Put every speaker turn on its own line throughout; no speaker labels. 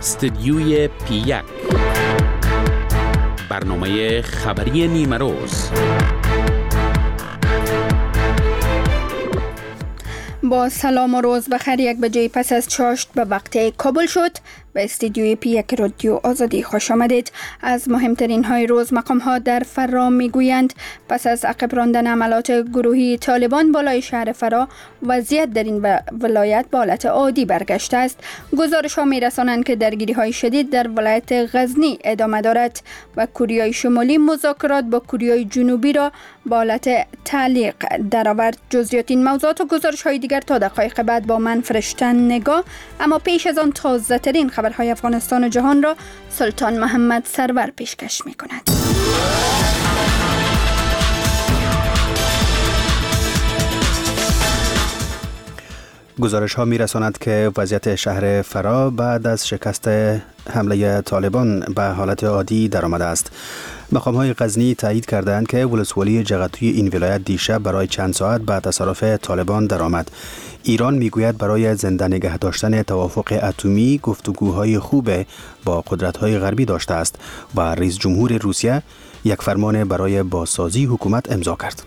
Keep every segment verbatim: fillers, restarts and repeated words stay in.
استدیوی پی یک، برنامه خبری نیمه روز.
با سلام و روز بخیر. یک بجه پس از چاشت به وقت کابل شد. به استدیوی پی یک رادیو آزادی خوش آمدید. از مهمترین های روز مقام ها در فرا می گویند پس از عقب راندن عملات گروهی طالبان بالای شهر فرا، وضعیت در این ولایت به حالت عادی برگشته است. گزارش ها می رسانند که درگیری های شدید در ولایت غزنی ادامه دارد و کوریای شمالی مذاکرات با کوریای جنوبی را به حالت تعلیق درآورد. جزئیات این موضوعات و گزارش های دیگر تا دقایق بعد با من فرشتن نگاه. اما پیش از آن تازه ترین خبرهای افغانستان و جهان را سلطان محمد سرور پیشکش می کند.
گزارش ها می رساند که وضعیت شهر فرا بعد از شکست حمله طالبان به حالت عادی در آمده است. مقام های غزنی تایید کردند که ولسوالی جغتوی این ولایت دیشب برای چند ساعت بعد تصرف طالبان درآمد. ایران میگوید برای زنده نگه داشتن توافق اتمی گفتگوهای خوب با قدرت‌های غربی داشته است و رئیس جمهور روسیه یک فرمان برای بازسازی حکومت امضا کرد.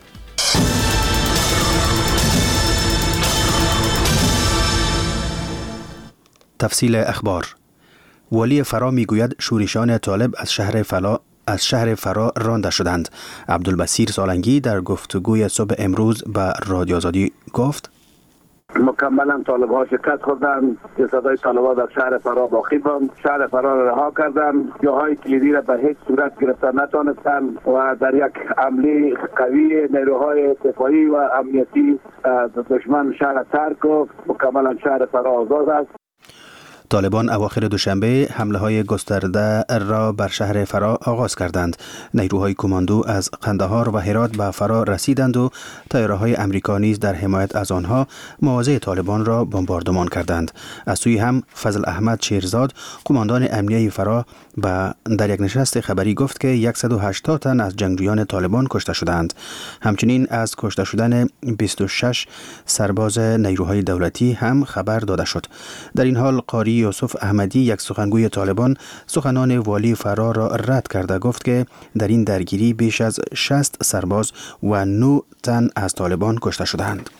تفصیل اخبار. والی فرا میگوید شورشیان طالب از شهر فلا از شهر فرا رانده شدند. عبدالبصیر سالنگی در گفتگوی صبح امروز به رادیو آزادی گفت:
مکملا طالب ها شکست خوردند. جسدهای طالب ها در شهر فرا باقی بود. شهر فرا را رها کردند. جاهای کلیدی را به هیچ صورت گرفتن نتوانستند و در یک حمله قوی نیروهای دفاعی و امنیتی دشمن شهر ترک گفت. مکملا شهر فرا آزاد است.
طالبان اواخر دوشنبه حمله های گسترده را بر شهر فرا آغاز کردند. نیروهای کماندو از قندهار و هرات به فرا رسیدند و طیاره‌های امریکا نیز در حمایت از آنها مواضع طالبان را بمباردمان کردند. از سوی هم فضل احمد شیرزاد قماندان امنیه فرا با در یک نشست خبری گفت که صد و هشتاد تن از جنگجویان طالبان کشته شدند. همچنین از کشته شدن بیست و شش سرباز نیروهای دولتی هم خبر داده شد. در این حال قاری یوسف احمدی، یک سخنگوی طالبان، سخنان والی فرا را رد کرده گفت که در این درگیری بیش از شصت سرباز و نه تن از طالبان کشته شدند.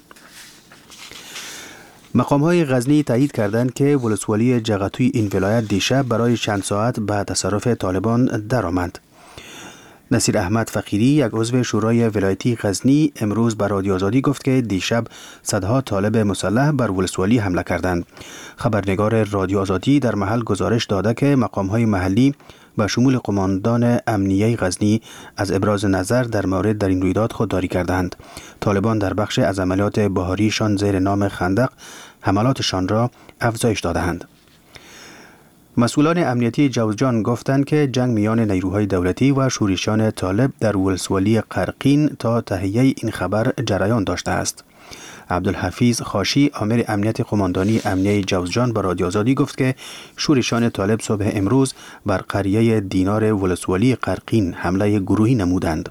مقام های غزنی تایید کردند که ولسوالی جغتوی این ولایت دیشب برای چند ساعت بعد تصرف طالبان درآمد. نصیر احمد فقیری، یک عضو شورای ولایتی غزنی، امروز به رادیو آزادی گفت که دیشب صدها طالب مسلح بر ولسوالی حمله کردند. خبرنگار رادیو آزادی در محل گزارش داده که مقام‌های محلی به شمول قماندان امنیه غزنی از ابراز نظر در مورد در این رویداد خودداری کردند. طالبان در بخش از عملیات بهاریشان زیر نام خندق حملاتشان را افزایش دادند. مسئولان امنیتی جوزجان گفتند که جنگ میان نیروهای دولتی و شورشیان طالب در ولسوالی قرقین تا تهیه این خبر جریان داشته است. عبدالحفیظ خاشی، آمر امنیت قماندانی امنیه جوزجان، به رادیو آزادی گفت که شورشیان طالب صبح امروز بر قریه دینار ولسوالی قرقین حمله گروهی نمودند.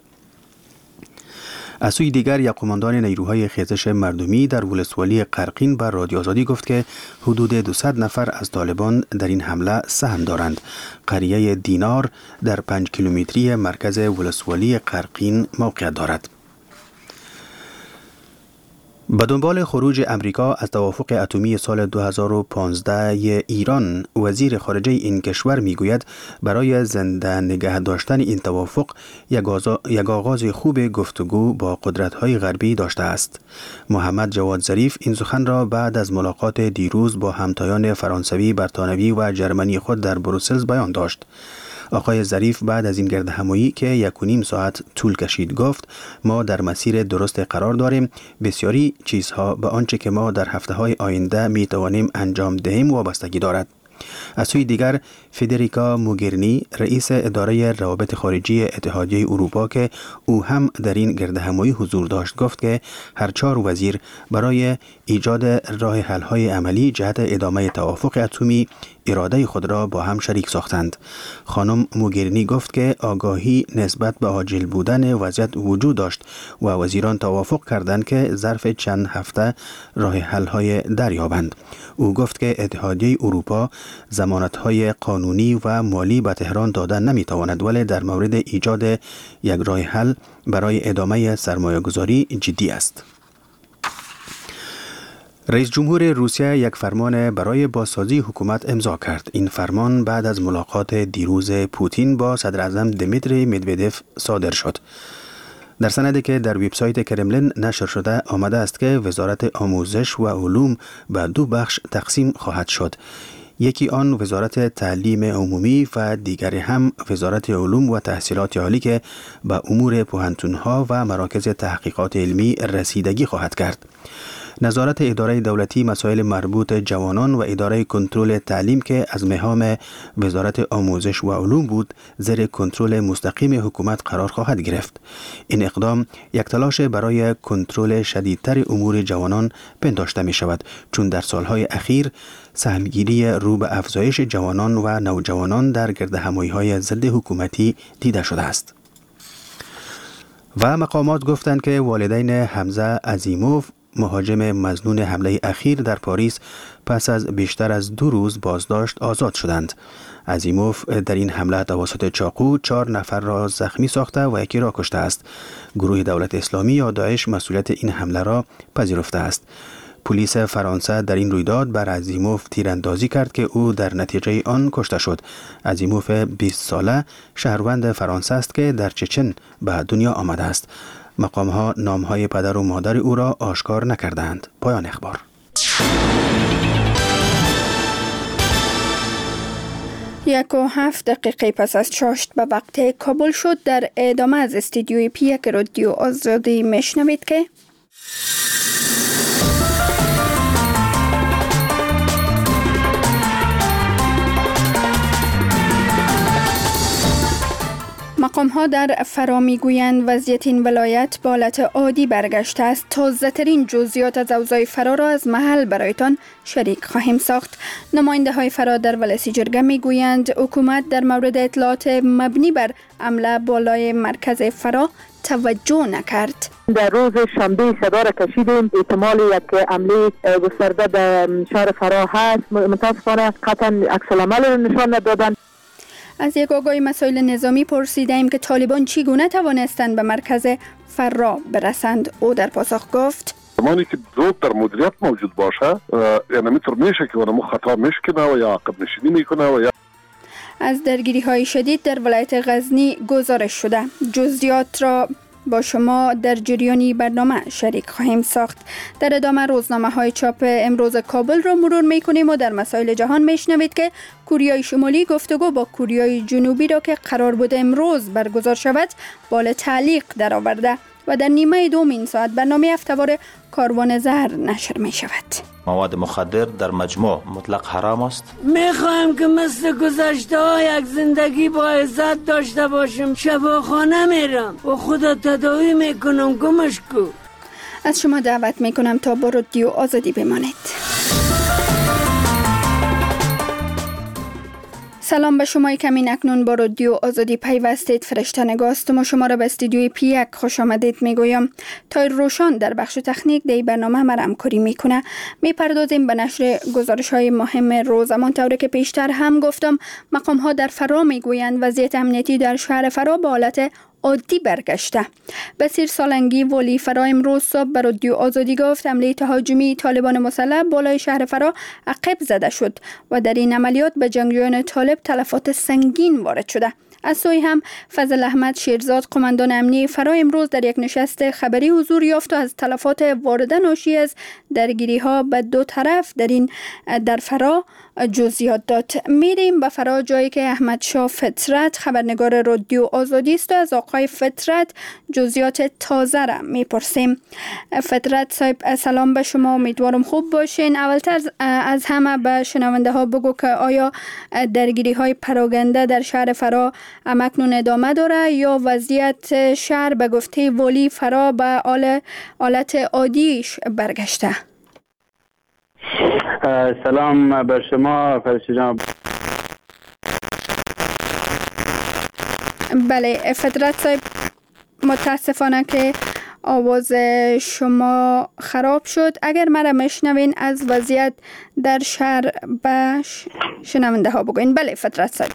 از سوی دیگر یک قماندان نیروهای خیزش مردمی در ولسوالی قرقین بر رادیو آزادی گفت که حدود دویست نفر از طالبان در این حمله سهم دارند. قریه دینار در پنج کیلومتری مرکز ولسوالی قرقین موقعیت دارد. به دنبال خروج امریکا از توافق اتمی سال دو هزار و پانزده ایران، وزیر خارجه این کشور میگوید برای زنده نگه داشتن این توافق یک آغاز خوب گفتگو با قدرت‌های غربی داشته است. محمد جواد ظریف این سخن را بعد از ملاقات دیروز با همتایان فرانسوی، برتانوی و جرمنی خود در بروسل بیان داشت. آقای ظریف بعد از این گرد همایی که یک و نیم ساعت طول کشید گفت: ما در مسیر درست قرار داریم. بسیاری چیزها به آنچه که ما در هفته‌های آینده می توانیم انجام دهیم وابستگی دارد. از سوی دیگر فدریکا موگرینی، رئیس اداره روابط خارجی اتحادیه اروپا که او هم در این گرد همایی حضور داشت، گفت که هر چهار وزیر برای ایجاد راه حل‌های عملی جهت ادامه توافق اتمی اراده خود را با هم شریک ساختند. خانم موگرینی گفت که آگاهی نسبت به عاجل بودن وضعیت وجود داشت و وزیران توافق کردند که ظرف چند هفته راه حل‌های دریابند. او گفت که اتحادیه اروپا ضمانت‌های قانونی و مالی به تهران دادن نمی‌تواند، ولی در مورد ایجاد یک راه حل برای ادامه سرمایه‌گذاری جدی است. رئیس جمهور روسیه یک فرمان برای بازسازی حکومت امضا کرد. این فرمان بعد از ملاقات دیروز پوتین با صدر اعظم دمیتری مدودف صادر شد. در سندی که در وبسایت کرملین نشر شده آمده است که وزارت آموزش و علوم به دو بخش تقسیم خواهد شد. یکی آن وزارت تعلیم عمومی و دیگری هم وزارت علوم و تحصیلات عالی که به امور پوهنتون‌ها و مراکز تحقیقات علمی رسیدگی خواهد کرد. نظارت اداره دولتی مسائل مربوط جوانان و اداره کنترل تعلیم که از مهام وزارت آموزش و علوم بود زیر کنترل مستقیم حکومت قرار خواهد گرفت. این اقدام یک تلاش برای کنترل شدیدتر امور جوانان پنداشته می شود، چون در سالهای اخیر سهمگیری رو به افزایش جوانان و نوجوانان در گردهمایی‌های ضد حکومتی دیده شده است. و مقامات گفتند که والدین حمزه عظیموف مهاجم مظنون حمله اخیر در پاریس پس از بیشتر از دو روز بازداشت آزاد شدند. عظیموف در این حمله توسط چاقو چهار نفر را زخمی ساخته و یکی را کشته است. گروه دولت اسلامی یا داعش مسئولیت این حمله را پذیرفته است. پلیس فرانسه در این رویداد بر عظیموف تیراندازی کرد که او در نتیجه آن کشته شد. عظیموف بیست ساله شهروند فرانسه است که در چچن به دنیا آمده است. مقام‌ها نام‌های پدر و مادر او را آشکار نکردند. پایان اخبار.
یک و هفت دقیقه پس از چاشت به وقت کابل شد. در ادامه از استودیوی پی یک رادیو آزادی میشنوید که مقام‌ها در فرا می‌گویند وضعیت این ولایت به حالت عادی برگشته است. تازه‌ترین جزئیات از اوضاع فرا را از محل برایتان شریک خواهیم ساخت. نماینده‌های فرا در ولسی جرگه می‌گویند حکومت در مورد اطلاعات مبنی بر حمله بالای مرکز فرا توجه نکرد.
در روز شنبه صدا را کشیدیم، احتمال یک حمله گسترده به شهر فرا هست. متاسفانه قطعا عکس العمل را نشان ندادند.
از یک آگاهی مسائل نظامی پرسیدیم که طالبان چگونه توانستند به مرکز فرا برسند. او در پاسخ گفت
زمانی که ضعف در مدیریت موجود باشه، یعنی میتر میشه که اونمو خطا میشکنه و یا عقب نشینی میکنه و یا
از درگیری های شدید در ولایت غزنی گزارش شده. جزئیات را با شما در جریانی برنامه شریک خواهیم ساخت. در ادامه روزنامه های چاپ امروز کابل را مرور می کنیم و در مسائل جهان می شنوید که کوریای شمالی گفتگو با کوریای جنوبی را که قرار بود امروز برگزار شود بال تعلیق درآورده و در نیمه دوم این ساعت برنامه هفته‌وار کاروان زهر نشر می شود.
مواد مخدر در مجموع مطلق حرام است.
میخوایم که مثل گذشته ها یک زندگی با عزت داشته باشیم. شفاخانه میرم و خدا تداوی میکنم، گمش کو.
از شما دعوت میکنم تا با رادیو آزادی بمانید. سلام به شما که همین اکنون با رادیو آزادی پیوستید. فرشته نگاست و شما را به استودیوی پی یک خوش آمدید میگویم. تایر روشان در بخش تکنیک دی برنامه ما همکاری میکنه. میپردازیم به نشر گزارش های مهم روز. همانطور که پیشتر هم گفتم مقام ها در فرا میگویند وضعیت امنیتی در شهر فرا به حالت عادی برگشته. بسیر سالنگی ولی فرا امروز صبح به رادیو آزادی گفت حمله تهاجمی طالبان مسلح بالای شهر فرا عقب زده شد و در این عملیات به جنگجویان طالب تلفات سنگین وارد شده. از سوی هم فضل احمد شیرزاد قماندان امنی فرا امروز در یک نشست خبری حضور یافت و از تلفات وارده ناشی از درگیری ها به دو طرف در این در فرا جزئیات داد. میریم به فرا جایی که احمد شاه فطرت خبرنگار رادیو آزادی است و از آقای فطرت جزئیات تازه را میپرسیم. فطرت صاحب سلام به شما، امیدوارم خوب باشین. اولتر از همه به شنونده ها بگو که آیا درگیری های پراگنده در شهر فرا همکنون ادامه داره یا وضعیت شهر به گفته ولی فرا به حالت عادیش برگشته؟
سلام بر شما فرشته جان.
بله فطرت صاحب، متاسفانه که آواز شما خراب شد. اگر مرا میشنوین از وضعیت در شهر به شنونده ها بگوین. بله فطرت صاحب.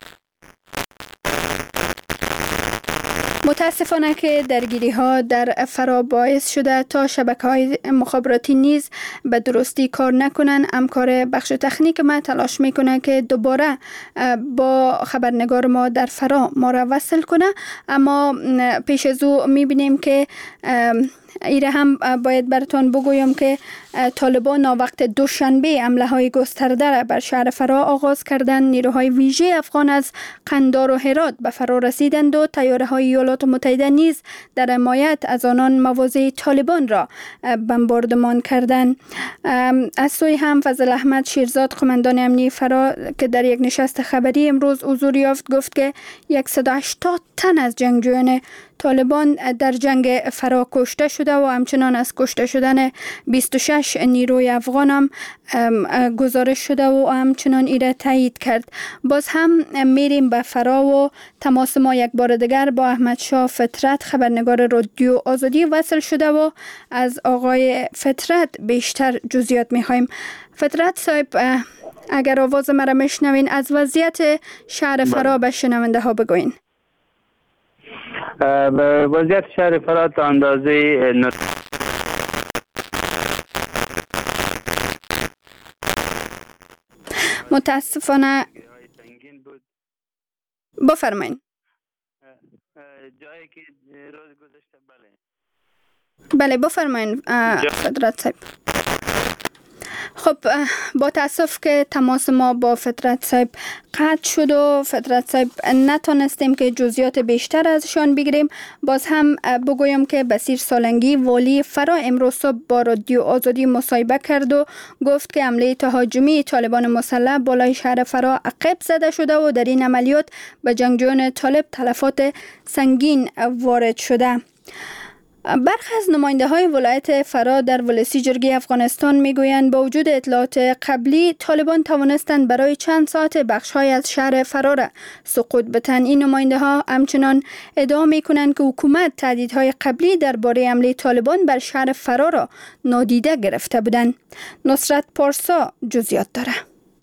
متاسفانه که درگیری ها در فرا باعث شده تا شبکه های مخابراتی نیز به درستی کار نکنن. همکار بخش تکنیک ما تلاش میکنه که دوباره با خبرنگار ما در فرا ما را وصل کنه، اما پیش از او میبینیم که ایره هم باید براتون بگویم که طالبان وقت دوشنبه حمله های گسترده را بر شهر فرا آغاز کردند. نیروهای ویژه افغان از قندار و هرات به فرا رسیدند و تیاره های ایالات متحده نیز در حمایت از آنان مواضع طالبان را بمباردمان کردند. از سوی هم فضل احمد شیرزاد قماندان امنیتی فرا که در یک نشست خبری امروز حضور یافت گفت که صد و هشتاد تن از جنگجویان طالبان در جنگ فرا کشته شده و همچنان از کشته شدن بیست و شش نیروی افغان هم گزارش شده و همچنان ایره تایید کرد. باز هم میریم به فرا و تماس ما یک بار دیگر با احمد شاه فطرت خبرنگار رادیو آزادی وصل شده و از آقای فطرت بیشتر جزئیات میخوایم. فطرت صاحب اگر آواز مرا میشنوین از وضعیت شهر فرا به شنونده ها بگوین.
وضعیت شهر فرا تا اندازه
متاسفانه بفرمایید.
جایی که روز گذشته بله
بله بفرمایید فطرت صاحب. خب با تاسف که تماس ما با فطرت صاحب قطع شد و فطرت صاحب نتونستیم که جزئیات بیشتر ازشان بگیریم. باز هم بگویم که بصیر سالنگی والی فرا امروز صبح با رادیو آزادی مصاحبه کرد و گفت که حمله تهاجمی طالبان مسلح بالای شهر فرا عقب زده شده و در این عملیات به جنگجویان طالب تلفات سنگین وارد شده. برخی از نماینده های ولایت فرا در ولسی جرگه افغانستان میگویند با وجود اطلاعات قبلی طالبان توانستند برای چند ساعت بخش های از شهر فرا را سقوط بدهند. این نماینده ها همچنان ادعا میکنند که حکومت تهدیدهای قبلی درباره حمله طالبان بر شهر فرا را نادیده گرفته بودند. نصرت پارسا جزئیات داره.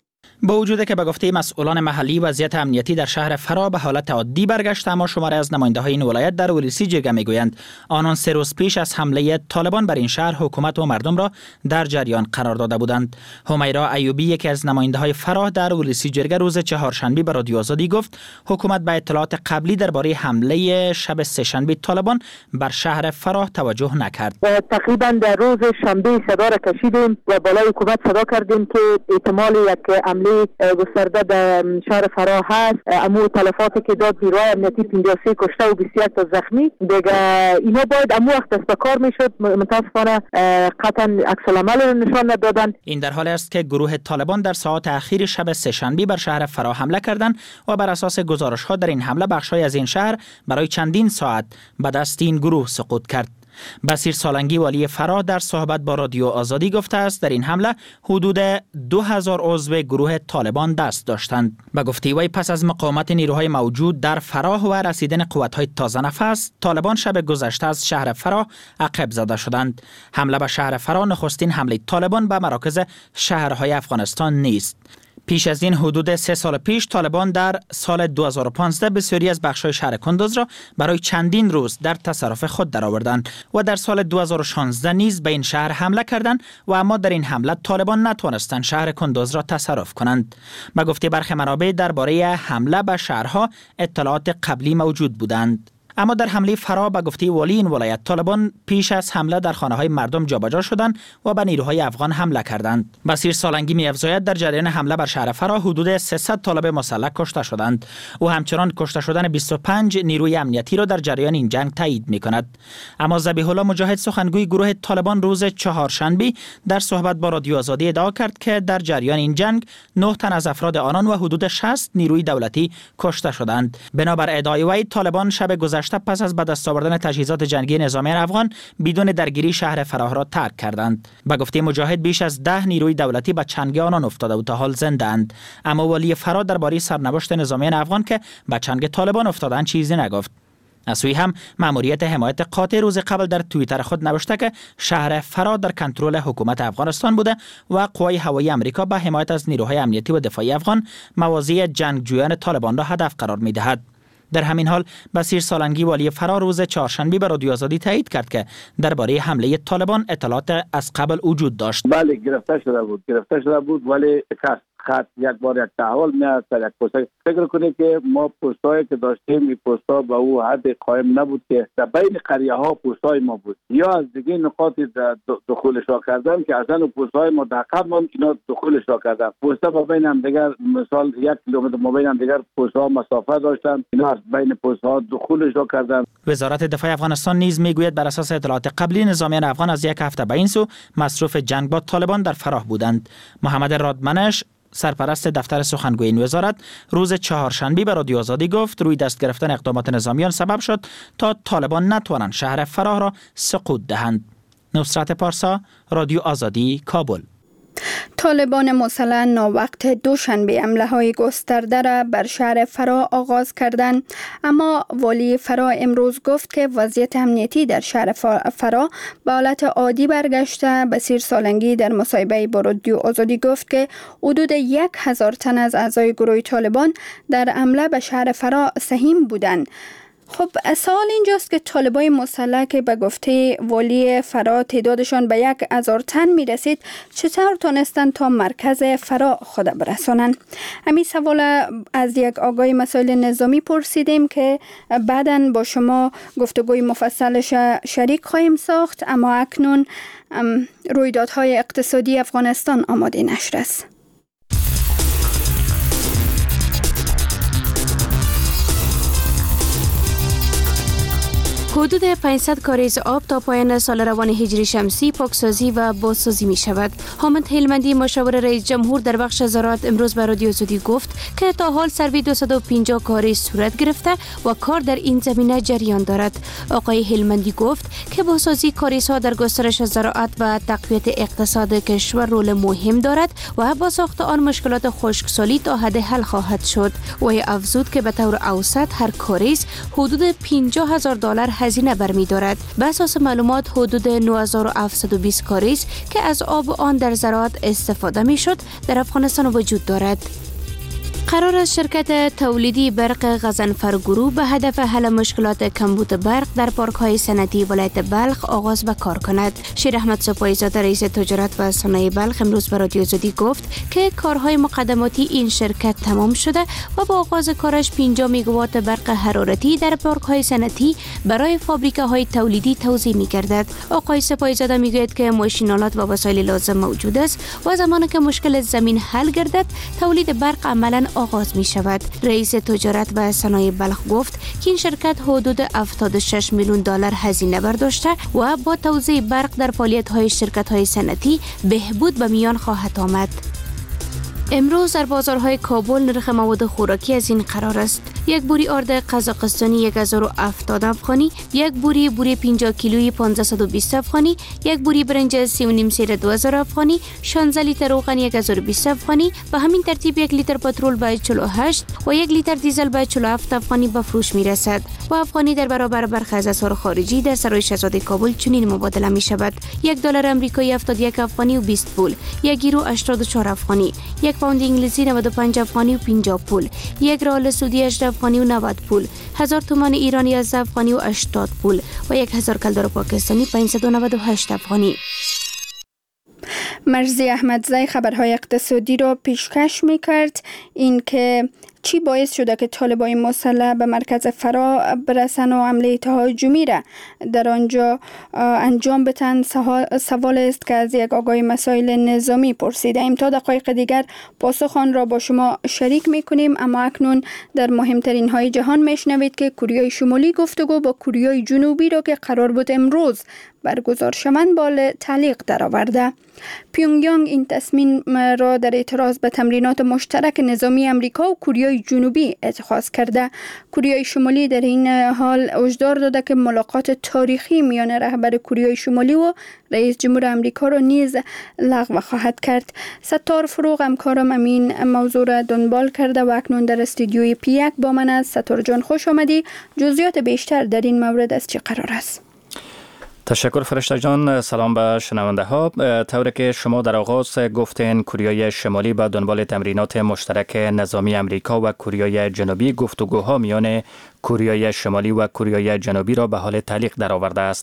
با وجود که به گفته مسئولان محلی وضعیت امنیتی در شهر فرا به حالت عادی برگشت، اما شماره از نماینده های این ولایت در ولسی جرگه میگویند آنان سه روز پیش از حمله طالبان بر این شهر حکومت و مردم را در جریان قرار داده بودند. همیرا ایوبی یکی از نماینده های فرا در ولسی جرگه روز چهارشنبه به رادیو آزادی گفت حکومت به اطلاعات قبلی درباره حمله شب سه‌شنبه طالبان بر شهر فرا توجه نکرد.
تقریبا در روز شنبه صدا را کشیدیم و بالای حکومت صدا کردیم که احتمال یک حمله گسترده در شهر فرا هست. امو تلفاتی که داد نیروی امنیتی پنجاه و سه کشته و بیست و یک تا زخمی دیگه اینا باید امو وقت دست به کار میشد. متاسفانه قطعا عکس العمل رو نشان ندادن.
این در حالی است که گروه طالبان در ساعات اخیر شب سه‌شنبه بر شهر فرا حمله کردند و بر اساس گزارش ها در این حمله بخشای از این شهر برای چندین ساعت به دست این گروه سقوط کرد. بصیر سالنگی والی فرا در صحبت با رادیو آزادی گفته است در این حمله حدود دو هزار عضو گروه طالبان دست داشتند. به گفته وی پس از مقاومت نیروهای موجود در فرا و رسیدن قوت‌های تازه نفس، طالبان شب گذشته از شهر فرا عقب زده شدند. حمله به شهر فرا نخستین حمله طالبان به مراکز شهرهای افغانستان نیست. پیش از این حدود سه سال پیش طالبان در سال دو هزار و پانزده بسیاری از بخش‌های شهر کندوز را برای چندین روز در تصرف خود درآوردند و در سال دو هزار و شانزده نیز به این شهر حمله کردند و اما در این حمله طالبان نتوانستند شهر کندوز را تصرف کنند. به گفته برخی منابع درباره حمله به شهرها اطلاعات قبلی موجود بودند. اما در حمله فرا به گفته والی این ولایت طالبان پیش از حمله در خانه‌های مردم جابجا شدند و به نیروهای افغان حمله کردند. بصیر سالنگی می‌افزاید در جریان حمله بر شهر فرا حدود سیصد طالب مسلح کشته شدند. او همچنان کشته شدن بیست و پنج نیروی امنیتی را در جریان این جنگ تایید می‌کند. اما ذبیح الله مجاهد سخنگوی گروه طالبان روز چهارشنبه در صحبت با رادیو آزادی ادعا کرد که در جریان این جنگ نه تن از افراد آنان و حدود شصت نیروی دولتی کشته شدند. بنابر ادعای وی طالبان شب گذشته پس از به دست آوردن تجهیزات جنگی نظامیان افغان بدون درگیری شهر فرا را ترک کردند. به گفته مجاهد بیش از ده نیروی دولتی به چنگ آنان افتاده و تا حال زنده اند. اما والی فرا درباره سرنوشت نظامیان افغان که به چنگ طالبان افتادند چیزی نگفت. از سوی هم ماموریت حمایت قاطع روز قبل در توییتر خود نوشته که شهر فرا در کنترل حکومت افغانستان بوده و قوای هوایی امریکا به حمایت از نیروهای امنیتی و دفاعی افغان مواضع جنگجویان طالبان را هدف قرار می دهد. در همین حال بصیر سالنگی والی فرا روز چهارشنبه به رادیو آزادی تایید کرد که درباره حمله طالبان اطلاعات از قبل وجود داشت.
بله گرفته شده بود گرفته شده بود ولی کس خط یک بار یک تحول میاد در یک پست. فکر کنید که ما پستایی که داشتیم این پستا به او حد قائم نبود که در بین قریه ها پستای ما بود یا از دیگه نقاط دخولش را کردن که اصلا پستای ما در قبل ما اینا دخولش را کردن. پستا با بین هم دیگر مثال یک کیلومتر ما بین هم دیگر پستها مسافت داشتن، اینا از بین پستها دخولش را کردن.
وزارت دفاع افغانستان نیز میگوید بر اساس اطلاعات قبلی نظامیان افغان از یک هفته به این سو مصروف جنگ با طالبان در فراه بودند. محمد رادمنش سرپرست دفتر سخنگوی این وزارت روز چهارشنبه به رادیو آزادی گفت روی دست گرفتن اقدامات نظامیان سبب شد تا طالبان نتوانند شهر فراه را سقوط دهند. نصرت پارسا، رادیو آزادی، کابل.
طالبان مسلح ناوقت دوشنبه حمله های گسترده را بر شهر فرا آغاز کردند، اما والی فرا امروز گفت که وضعیت امنیتی در شهر فرا به حالت عادی برگشته. بصیر سالنگی در مصاحبه با رادیو آزادی گفت که حدود یک هزار تن از اعضای گروه طالبان در حمله به شهر فرا سهیم بودند. خب سوال اینجاست که طالبای مسلح که به گفته والی فرا تعدادشان به یک هزار تن می رسید چطور تونستند تا مرکز فرا خود برسانند؟ همین سوال از یک آگاه مسائل نظامی پرسیدیم که بعداً با شما گفتگوی مفصلش شریک خواهیم ساخت، اما اکنون رویدادهای اقتصادی افغانستان آماده نشر است.
حدود پانصد کاریز آب تا پایان سال روان هجری شمسی پاکسازی و بازسازی می شود. حامد هلمندی مشاور رئیس جمهور در بخش زراعت امروز به رادیو آزادی گفت که تا حال سروی دویست و پنجاه کاریز صورت گرفته و کار در این زمینه جریان دارد. آقای هلمندی گفت که بازسازی کاریزها در گسترش زراعت و تقویت اقتصاد کشور رول مهم دارد و با ساخت آن مشکلات خشکسالی تا حد حل خواهد شد. و افزود که به طور اوسط هر کاریز حدود پنجاه هزار دلار هزینه برمی دارد. به اساس معلومات حدود نه هزار و هفتصد و بیست کاریز که از آب آن در زراعت استفاده می شد در افغانستان وجود دارد. قرار است شرکت تولیدی برق غضنفر گروه به هدف حل مشکلات کمبود برق در پارک‌های صنعتی ولایت بلخ آغاز به کار کند. شیر احمد سپاهی‌زاده رئیس تجارت و صنایع بلخ امروز به رادیو آزادی گفت که کارهای مقدماتی این شرکت تمام شده و با آغاز کارش پنجاه میگاوات برق حرارتی در پارک‌های صنعتی برای فابریکه‌های تولیدی توزیع می‌گردد. آقای سپاهی‌زاده میگوید که ماشین‌آلات و وسایل لازم موجود است و زمانی که مشکل زمین حل گردد تولید برق عملاً آغاز می شود. رئیس تجارت و صنایع بلخ گفت که این شرکت حدود هفتاد و شش میلیون دلار هزینه برداشته و با توزیع برق در فعالیت‌های شرکت‌های صنعتی بهبود به میان خواهد آمد. امروز در بازارهای کابل نرخ مواد خوراکی از این قرار است: یک بوری آرد قزاقستانی یک هزار و هفتاد افغانی، یک بوری بوری پنجاه کیلویی پانصد و بیست افغانی، یک بوری برنج سی و نیم سیر دو هزار افغانی، شانزده لیتر روغن یک هزار و بیست افغانی، به همین ترتیب یک لیتر پترول به چهل و هشت و یک لیتر دیزل به چهل و هفت افغانی به فروش می رسد. و افغانی در برابر برخی از اسعار خارجی در سرای شاهزاده کابل چنین مبادله می شود: یک دلار آمریکایی هفتاد و یک افغانی و بیست پول، یک یورو هشتاد و چهار افغانی، یک پوند انگلیسی نود و پنج افغانی و پنجاه پول، یک ریال سعودی هجده افغانی و نود پول، هزار تومان ایرانی از افغانی و هشتاد پول و یک هزار کلدار پاکستانی پانصد و نود و هشت افغانی.
مرزی احمدزی خبرهای اقتصادی را پیشکش می‌کرد. این که چی باعث شده که طالبای مسلح به مرکز فرا برسن و حمله تهاجمی را در آنجا انجام بدن؟ سوال است که از یک آگاه مسائل نظامی پرسیده ایم. تا دقایق دیگر پاسخ آن را با شما شریک میکنیم، اما اکنون در مهمترین های جهان میشنوید که کره شمالی گفتگو با کره جنوبی را که قرار بود امروز برگزار شوند بال تعلیق درآورده. پیونگیانگ این تصمیم را در اعتراض به تمرینات مشترک نظامی امریکا و کوریای جنوبی اتخاذ کرده. کوریای شمالی در این حال هشدار داده که ملاقات تاریخی میان رهبر کوریای شمالی و رئیس جمهور امریکا را نیز لغو خواهد کرد. ستار فروغ همکارم امین موضوع را دنبال کرده و اکنون در استودیوی پی یک با من است. ستار جان خوش آمدی. جزئیات بیشتر در این مورد از چه قرار است؟
تشکر فرشته جان. سلام به شنونده ها. طوری که شما در آغاز گفتین کوریای شمالی به دنبال تمرینات مشترک نظامی امریکا و کوریای جنوبی گفتگوها میان کوریای شمالی و کوریای جنوبی را به حال تعلیق درآورده است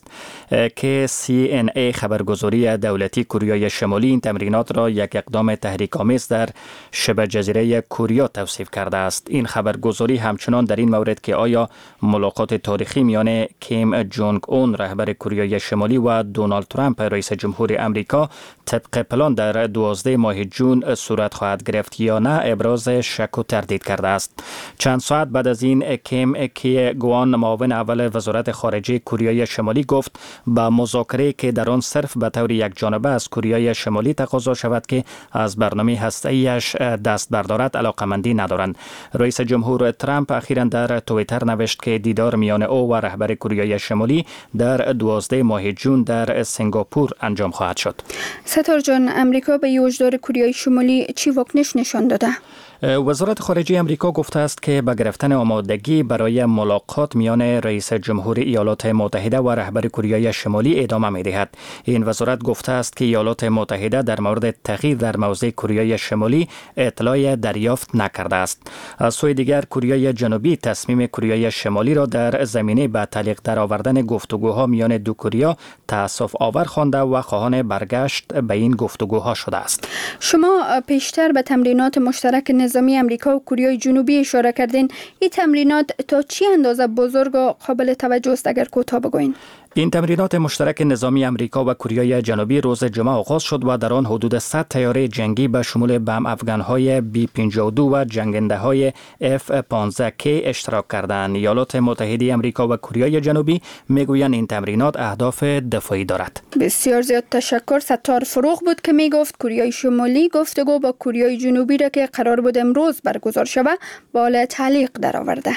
که سی ان ای خبرگزاری دولتی کوریای شمالی این تمرینات را یک اقدام تحریک‌آمیز در شبه جزیره کوریا توصیف کرده است. این خبرگزاری همچنان در این مورد که آیا ملاقات تاریخی میان کیم جونگ اون رهبر کوریای شمالی و دونالد ترامپ رئیس جمهور امریکا طبق پلان در دوازده ماه جون صورت خواهد گرفت یا نه ابراز شک و تردید کرده است. چند ساعت بعد از این کیم کی گوان معاون اول وزارت خارجه کوریای شمالی گفت با مذاکره که در آن صرف به طور یک جانبه از کوریای شمالی تقاضا شود که از برنامه هسته‌ایش دست بردارد علاقمندی ندارند. رئیس جمهور ترامپ اخیراً در توییتر نوشت که دیدار میان او و رهبر کوریای شمالی در دوازده ماه جون در سنگاپور انجام خواهد شد.
ستار جان، امریکا به هشدار کوریای شمالی چی واکنش نشان داده؟
وزارت خارجه امریکا گفته است که به گرفتن آمادگی برای ملاقات میان رئیس جمهور ایالات متحده و رهبر کوریای شمالی ادامه می‌دهد. این وزارت گفته است که ایالات متحده در مورد تغییر در موضع کوریای شمالی اطلاع دریافت نکرده است. از سوی دیگر کوریای جنوبی تصمیم کوریای شمالی را در زمینه به تعلیق درآوردن گفتگوها میان دو کوریا تأسف آور خوانده و خواهان برگشت به این گفتگوها شده است.
شما پیشتر به تمرینات مشترک نظامی امریکا و کوریای جنوبی اشاره کردین. این تمرینات تا چی اندازه بزرگ و قابل توجه است اگر کوتاه بگوین؟
این تمرینات مشترک نظامی امریکا و کوریای جنوبی روز جمعه آغاز شد و در آن حدود صد طیاره جنگی به شمول بم افغان‌های بی پنجاه و دو و جنگنده‌های اف پانزده کی اشتراک کردند. ایالات متحده امریکا و کوریای جنوبی میگویند این تمرینات اهداف دفاعی دارد.
بسیار زیاد تشکر. ستار فروغ بود که میگفت کوریای شمالی گفتگو با کوریای جنوبی را که قرار بود امروز برگزار شود بال تعلیق درآورده.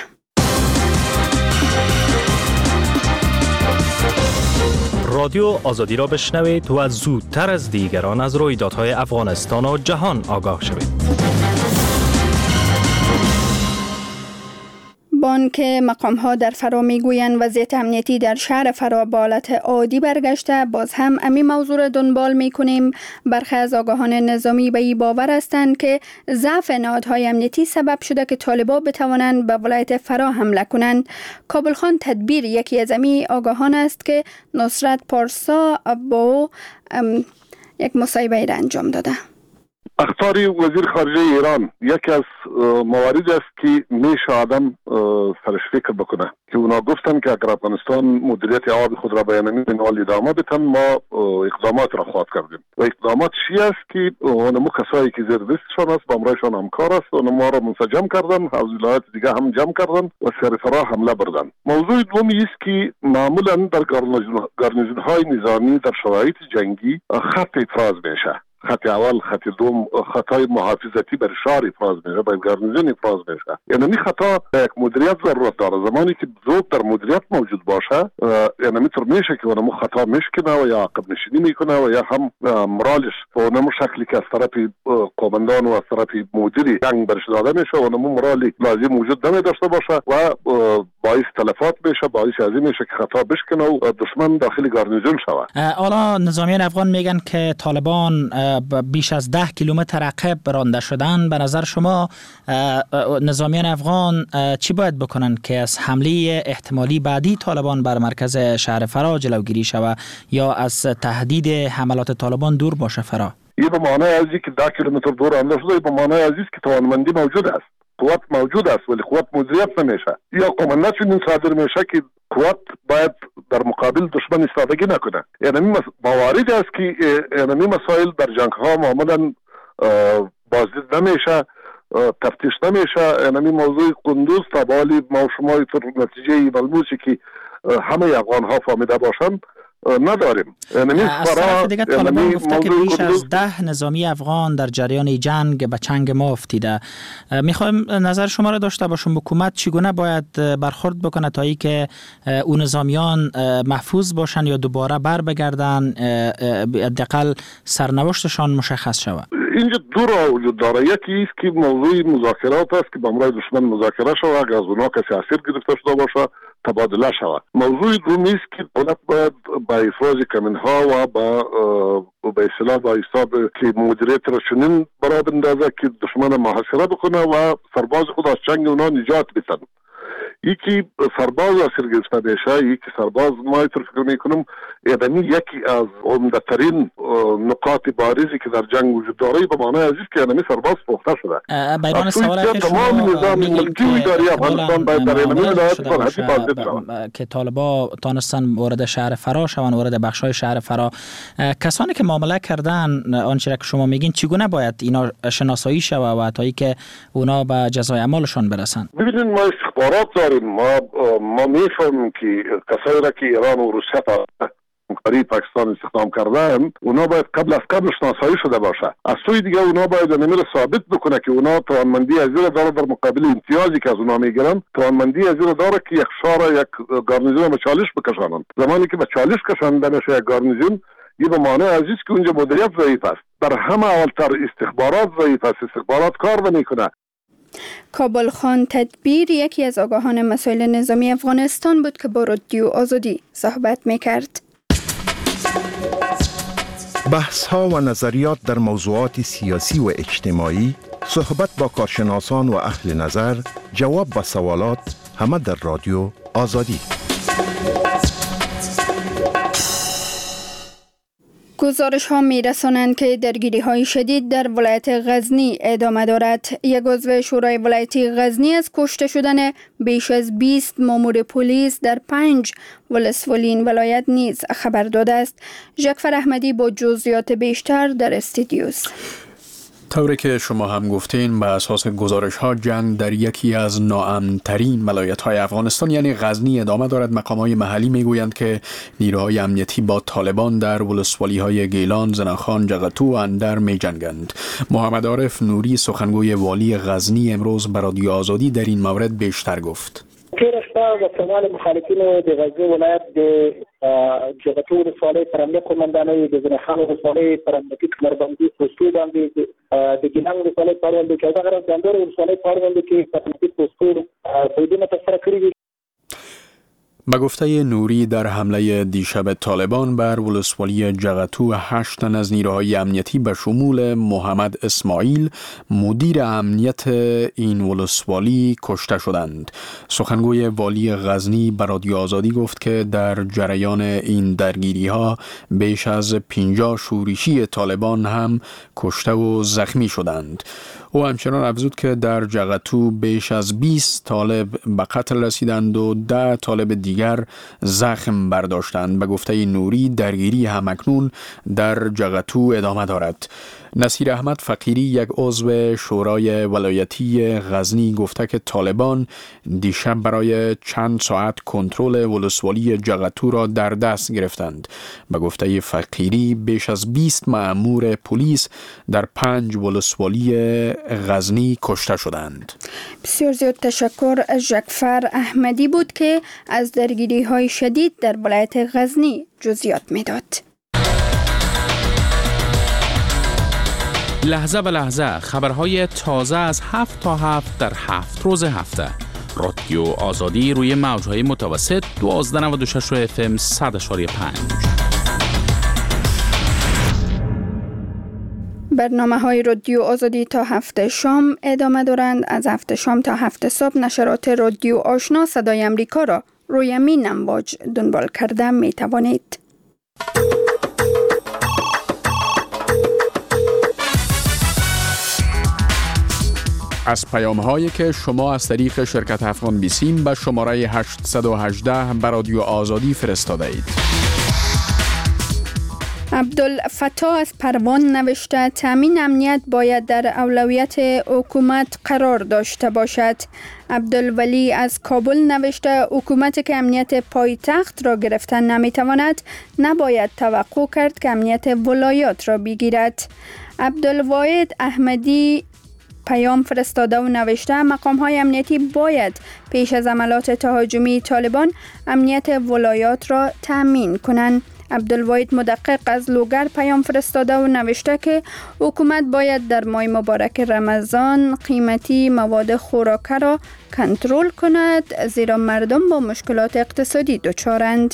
رادیو آزادی را بشنوید و زودتر از دیگران از رویدادهای افغانستان و جهان آگاه شوید.
بانک مقام‌ها در فرا میگویند وضعیت امنیتی در شهر فرا به حالت عادی برگشته. باز هم امی موضوع را دنبال میکنیم. برخی از آگاهان نظامی به این باور هستند که ضعف نهادهای امنیتی سبب شده که طالبان بتوانند به ولایت فرا حمله کنند. کابل خان تدبیر یکی از امی آگاهان است که نصرت پارسا با یک مصاحبه را انجام داده.
اخطار وزیر خارجه ایران یکی از مواردی است که میشه آدم سرش فکر بکنه که اونا گفتن که اگر افغانستان مدیریت آب خود را به یمنی منوال ادامه بتن ما اقدامات را خواهد کردیم و اقدامات چی است که اونمو کسایی که زیر دستشان است با امرایشان همکار است اونما را منسجم کردن، از ولایت دیگه هم جمع کردن و سر فرا حمله بردن. موضوع دومی است که معمولا در گارنیزون های نظامی در شرایط جنگی خط افراز میشه. خط اول، خط دوم، خطای محافظتی بر شهر افراز میشه، بر گارنیزون افراز میشه. یعنی این خطا یک مدیریت ضرورت داره. زمانی که ذوق در مدیریت موجود باشه، یعنی میتر میشه که اونمو خطا میشکنه و یا عقب نشینی میکنه و یا هم مرالش به اونمو شکلی که از طرف قومندان و از طرف مدیری جنگ برش داده میشه، اونمو مرالی لازم وجود نمی داشته باشه و باعث تلفات میشه، باعث ازی میشه که خطا بشکنه و دشمن داخل گارنیزون شود.
حالا نظامیان افغان میگن که طالبان بیش از ده کیلومتر عقب رانده شدن. به نظر شما نظامیان افغان چی باید بکنن که از حمله احتمالی بعدی طالبان بر مرکز شهر فرا جلوگیری شود یا از تهدید حملات طالبان دور باشه فرا؟
این به معنای از اینکه ده کیلومتر دور رانده شده به معنای از اینکه توانمندی موجود است، قوت موجود است ولی قوت مدیریت نمیشه. یا قومندان چون صادر میشه که قوت باید در مقابل دشمن استفاده نکنه. یعنی موارد است که یعنی مسائل در جنگ ها معمولا بازدید نمیشه، تفتیش نمیشه. یعنی موضوع قندوز تبالی ما شما تر نتیجه ملموسی که همه افغان ها فهمیده باشن نداریم.
یعنی از طرف دیگه طالبان گفته که بیش از ده نظامی افغان در جریان جنگ به چنگ ما افتیده. میخوایم نظر شما را داشته باشم، حکومت چگونه باید برخورد بکنه تا ای که اون نظامیان محفوظ باشن یا دوباره بر بگردن، حداقل سرنوشتشان مشخص شود؟
اینجا دو راه وجود داره. یکی است که موضوع مذاکرات است که با امرای دشمن مذاکره شود، اگر از اونها کسی اسیر گرفته شده باشه تبادله شود. موضوع دوم است که دولت باید با افراز کمینها و با به اصطلاح با حساب که مدیریت را چنین برای بندازه که دشمن محاصره بکنه و سرباز خود از چنگ اونها نجات بدن. یکی سرباز اسیر گرفته بشه، یکی سرباز ما اینطور فکر میکنم ادمی یکی از عمده ترین نقاط بارزی که در جنگ وجود داره به معنی عزیز که ادمی سرباز پخته شده.
بیرون سوال اخیر
تمام نظام ملکی و اداری افغانستان باید در ادمی ولایت سرحدی بازدید شود
که طالبا تانستن وارد شهر فرا شوند، وارد بخشای شهر فرا. کسانی که معامله کردن آنچه که شما میگین چگونه باید اینا شناسایی شود و تا اینکه اونا به جزای اعمالشان برسن؟
ببینید ما استخبارات داریم، ما ما میفهمیم که کسایی را که ایران و روسیه تا همکاری پاکستان استخدام کردن اونا باید قبل از قبل شناسایی شده باشه. از سوی دیگه اونا باید نمیره ثابت بکنه که اونا توانمندی از زیر داره در مقابل امتیازی که از اونا میگیرن، توانمندی از زیر داره که یک شهر یک گارنیزون به چالش بکشانند. زمانی که به چالش کشانده نشه یک گارنیزون، این به معنی عزیز که اونجا مدیریت ضعیف است. در همه اولتر استخبارات ضعیف است، استخبارات کار نمیکنه.
کابل خان تدبیر یکی از آگاهان مسائل نظامی افغانستان بود که با رادیو آزادی صحبت میکرد.
بحث ها و نظریات در موضوعات سیاسی و اجتماعی، صحبت با کارشناسان و اهل نظر، جواب به سوالات، همه در رادیو آزادی.
گزارش ها می رسانند که درگیری های شدید در ولایت غزنی ادامه دارد. یک عضو شورای ولایتی غزنی از کشته شدن بیش از بیست مامور پلیس در پنج ولسوالی این ولایت نیز خبر داده است. جعفر احمدی با جزئیات بیشتر در استودیوست.
طوری که شما هم گفتین، به اساس گزارش ها جنگ در یکی از ناامن‌ترین ولایت های افغانستان یعنی غزنی ادامه دارد. مقام های محلی میگویند که نیروهای امنیتی با طالبان در ولسوالی های گیلان، زنخان، جغتو و اندر می جنگند. محمد عارف نوری سخنگوی والی غزنی امروز به رادیو آزادی در این مورد بیشتر گفت.
رشته و کمال مخالفین د غزنی ولایت د جغتو ولسوالۍ پر امنیت قومندانۍ د زنخان ولسوالۍ پر امنیتي کمربندي پوسټو باندې د ګیلان ولسوالۍ په اړه باندې چې دا غره ځانګړې ولسوالۍ په اړه باندې کې پر امنیتي پوسټو بریدونه ترسره کړي دي.
به گفته نوری در حمله دیشب طالبان بر ولسوالی جغتو هشت تن از نیروهای امنیتی به شمول محمد اسماعیل مدیر امنیت این ولسوالی کشته شدند. سخنگوی والی غزنی به رادیو آزادی گفت که در جریان این درگیری ها بیش از پنجاه شورشی طالبان هم کشته و زخمی شدند. او همچنان افزود که در جغتو بیش از بیست طالب به قتل رسیدند و ده طالب دیگر زخم برداشتند. به گفته نوری درگیری همکنون در جغتو ادامه دارد. نصیر احمد فقیری یک عضو شورای ولایتی غزنی گفته که طالبان دیشب برای چند ساعت کنترل ولسوالی جغتو را در دست گرفتند. به گفته فقیری بیش از بیست مأمور پلیس در پنج ولسوالی غزنی کشته شدند.
بسیار زیاد تشکر. از جعفر احمدی بود که از درگیری های شدید در ولایت غزنی جزئیات میداد.
لحظه به لحظه خبرهای تازه از هفت تا هفت در هفت روز هفته. رادیو آزادی روی موجهای متوسط دوازده نود و شش اف ام صد اشاری پنج.
برنامه های رادیو آزادی تا هفت شام ادامه دارند. از هفت شام تا هفت صبح نشرات رادیو آشنا صدای امریکا را روی مین امواج دنبال کرده می توانید.
از پیام هایی که شما از طریق شرکت افغان بیسیم به شماره هشت یک هشت به رادیو آزادی فرستاده اید.
عبدالفتاح از پروان نوشته تامین امنیت باید در اولویت حکومت قرار داشته باشد. عبدالولی از کابل نوشته حکومت که امنیت پایتخت را گرفتن نمیتواند نباید توقع کرد که امنیت ولایات را بگیرد. عبدالواحد احمدی پیام فرستاده و نوشته مقام های امنیتی باید پیش از عملات تهاجمی طالبان امنیت ولایات را تأمین کنند. عبدالواحد مدقق از لوگر پیام فرستاده و نوشته که حکومت باید در ماه مبارک رمضان قیمتی مواد خوراکه را کنترل کند زیرا مردم با مشکلات اقتصادی دچارند.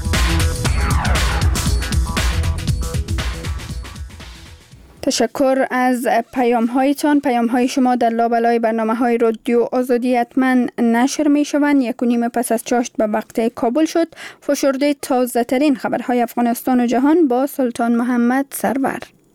تشکر از پیام هایتان. پیام های شما در لابلای برنامه های رادیو آزادی حتما نشر می شوند. یک و نیم پس از چاشت به وقت کابل شد. فشرده تازه ترین خبرهای افغانستان و جهان با سلطان محمد سرور.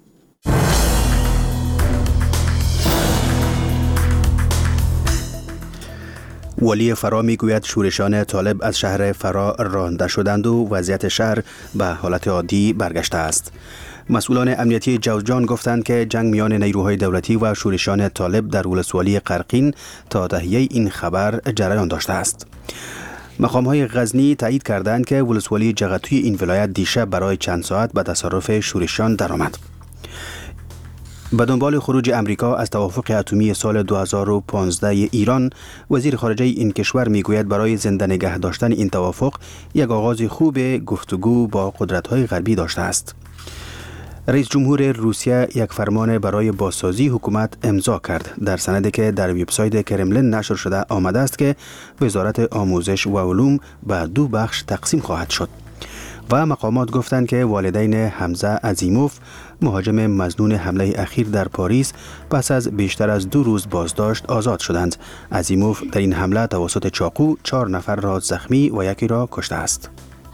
ولی فرا میگوید شورشان طالب از شهر فرا رانده شدند و وضعیت شهر به حالت عادی برگشته است. مسئولان امنیتی جوزجان گفتند که جنگ میان نیروهای دولتی و شورشان طالب در ولسوالی قرقین تا تهیه این خبر جریان داشته است. مقام‌های غزنی تایید کردند که ولسوالی جغتوی این ولایت دیشب برای چند ساعت به تصرف شورشان درآمد. به دنبال خروج امریکا از توافق اتمی سال دو هزار و پانزده ایران، وزیر خارجه این کشور میگوید برای زنده نگه داشتن این توافق یک آغاز خوب گفتگو با قدرت‌های غربی داشته است. رئیس جمهور روسیه یک فرمان برای بازسازی حکومت امضا کرد. در سندی که در وبسایت کرملین نشر شده آمده است که وزارت آموزش و علوم به دو بخش تقسیم خواهد شد. و مقامات گفتند که والدین حمزه عظیموف مهاجم مظنون حمله اخیر در پاریس پس از بیشتر از دو روز بازداشت آزاد شدند. عظیموف در این حمله توسط چاقو چهار نفر را زخمی و یکی را کشته است.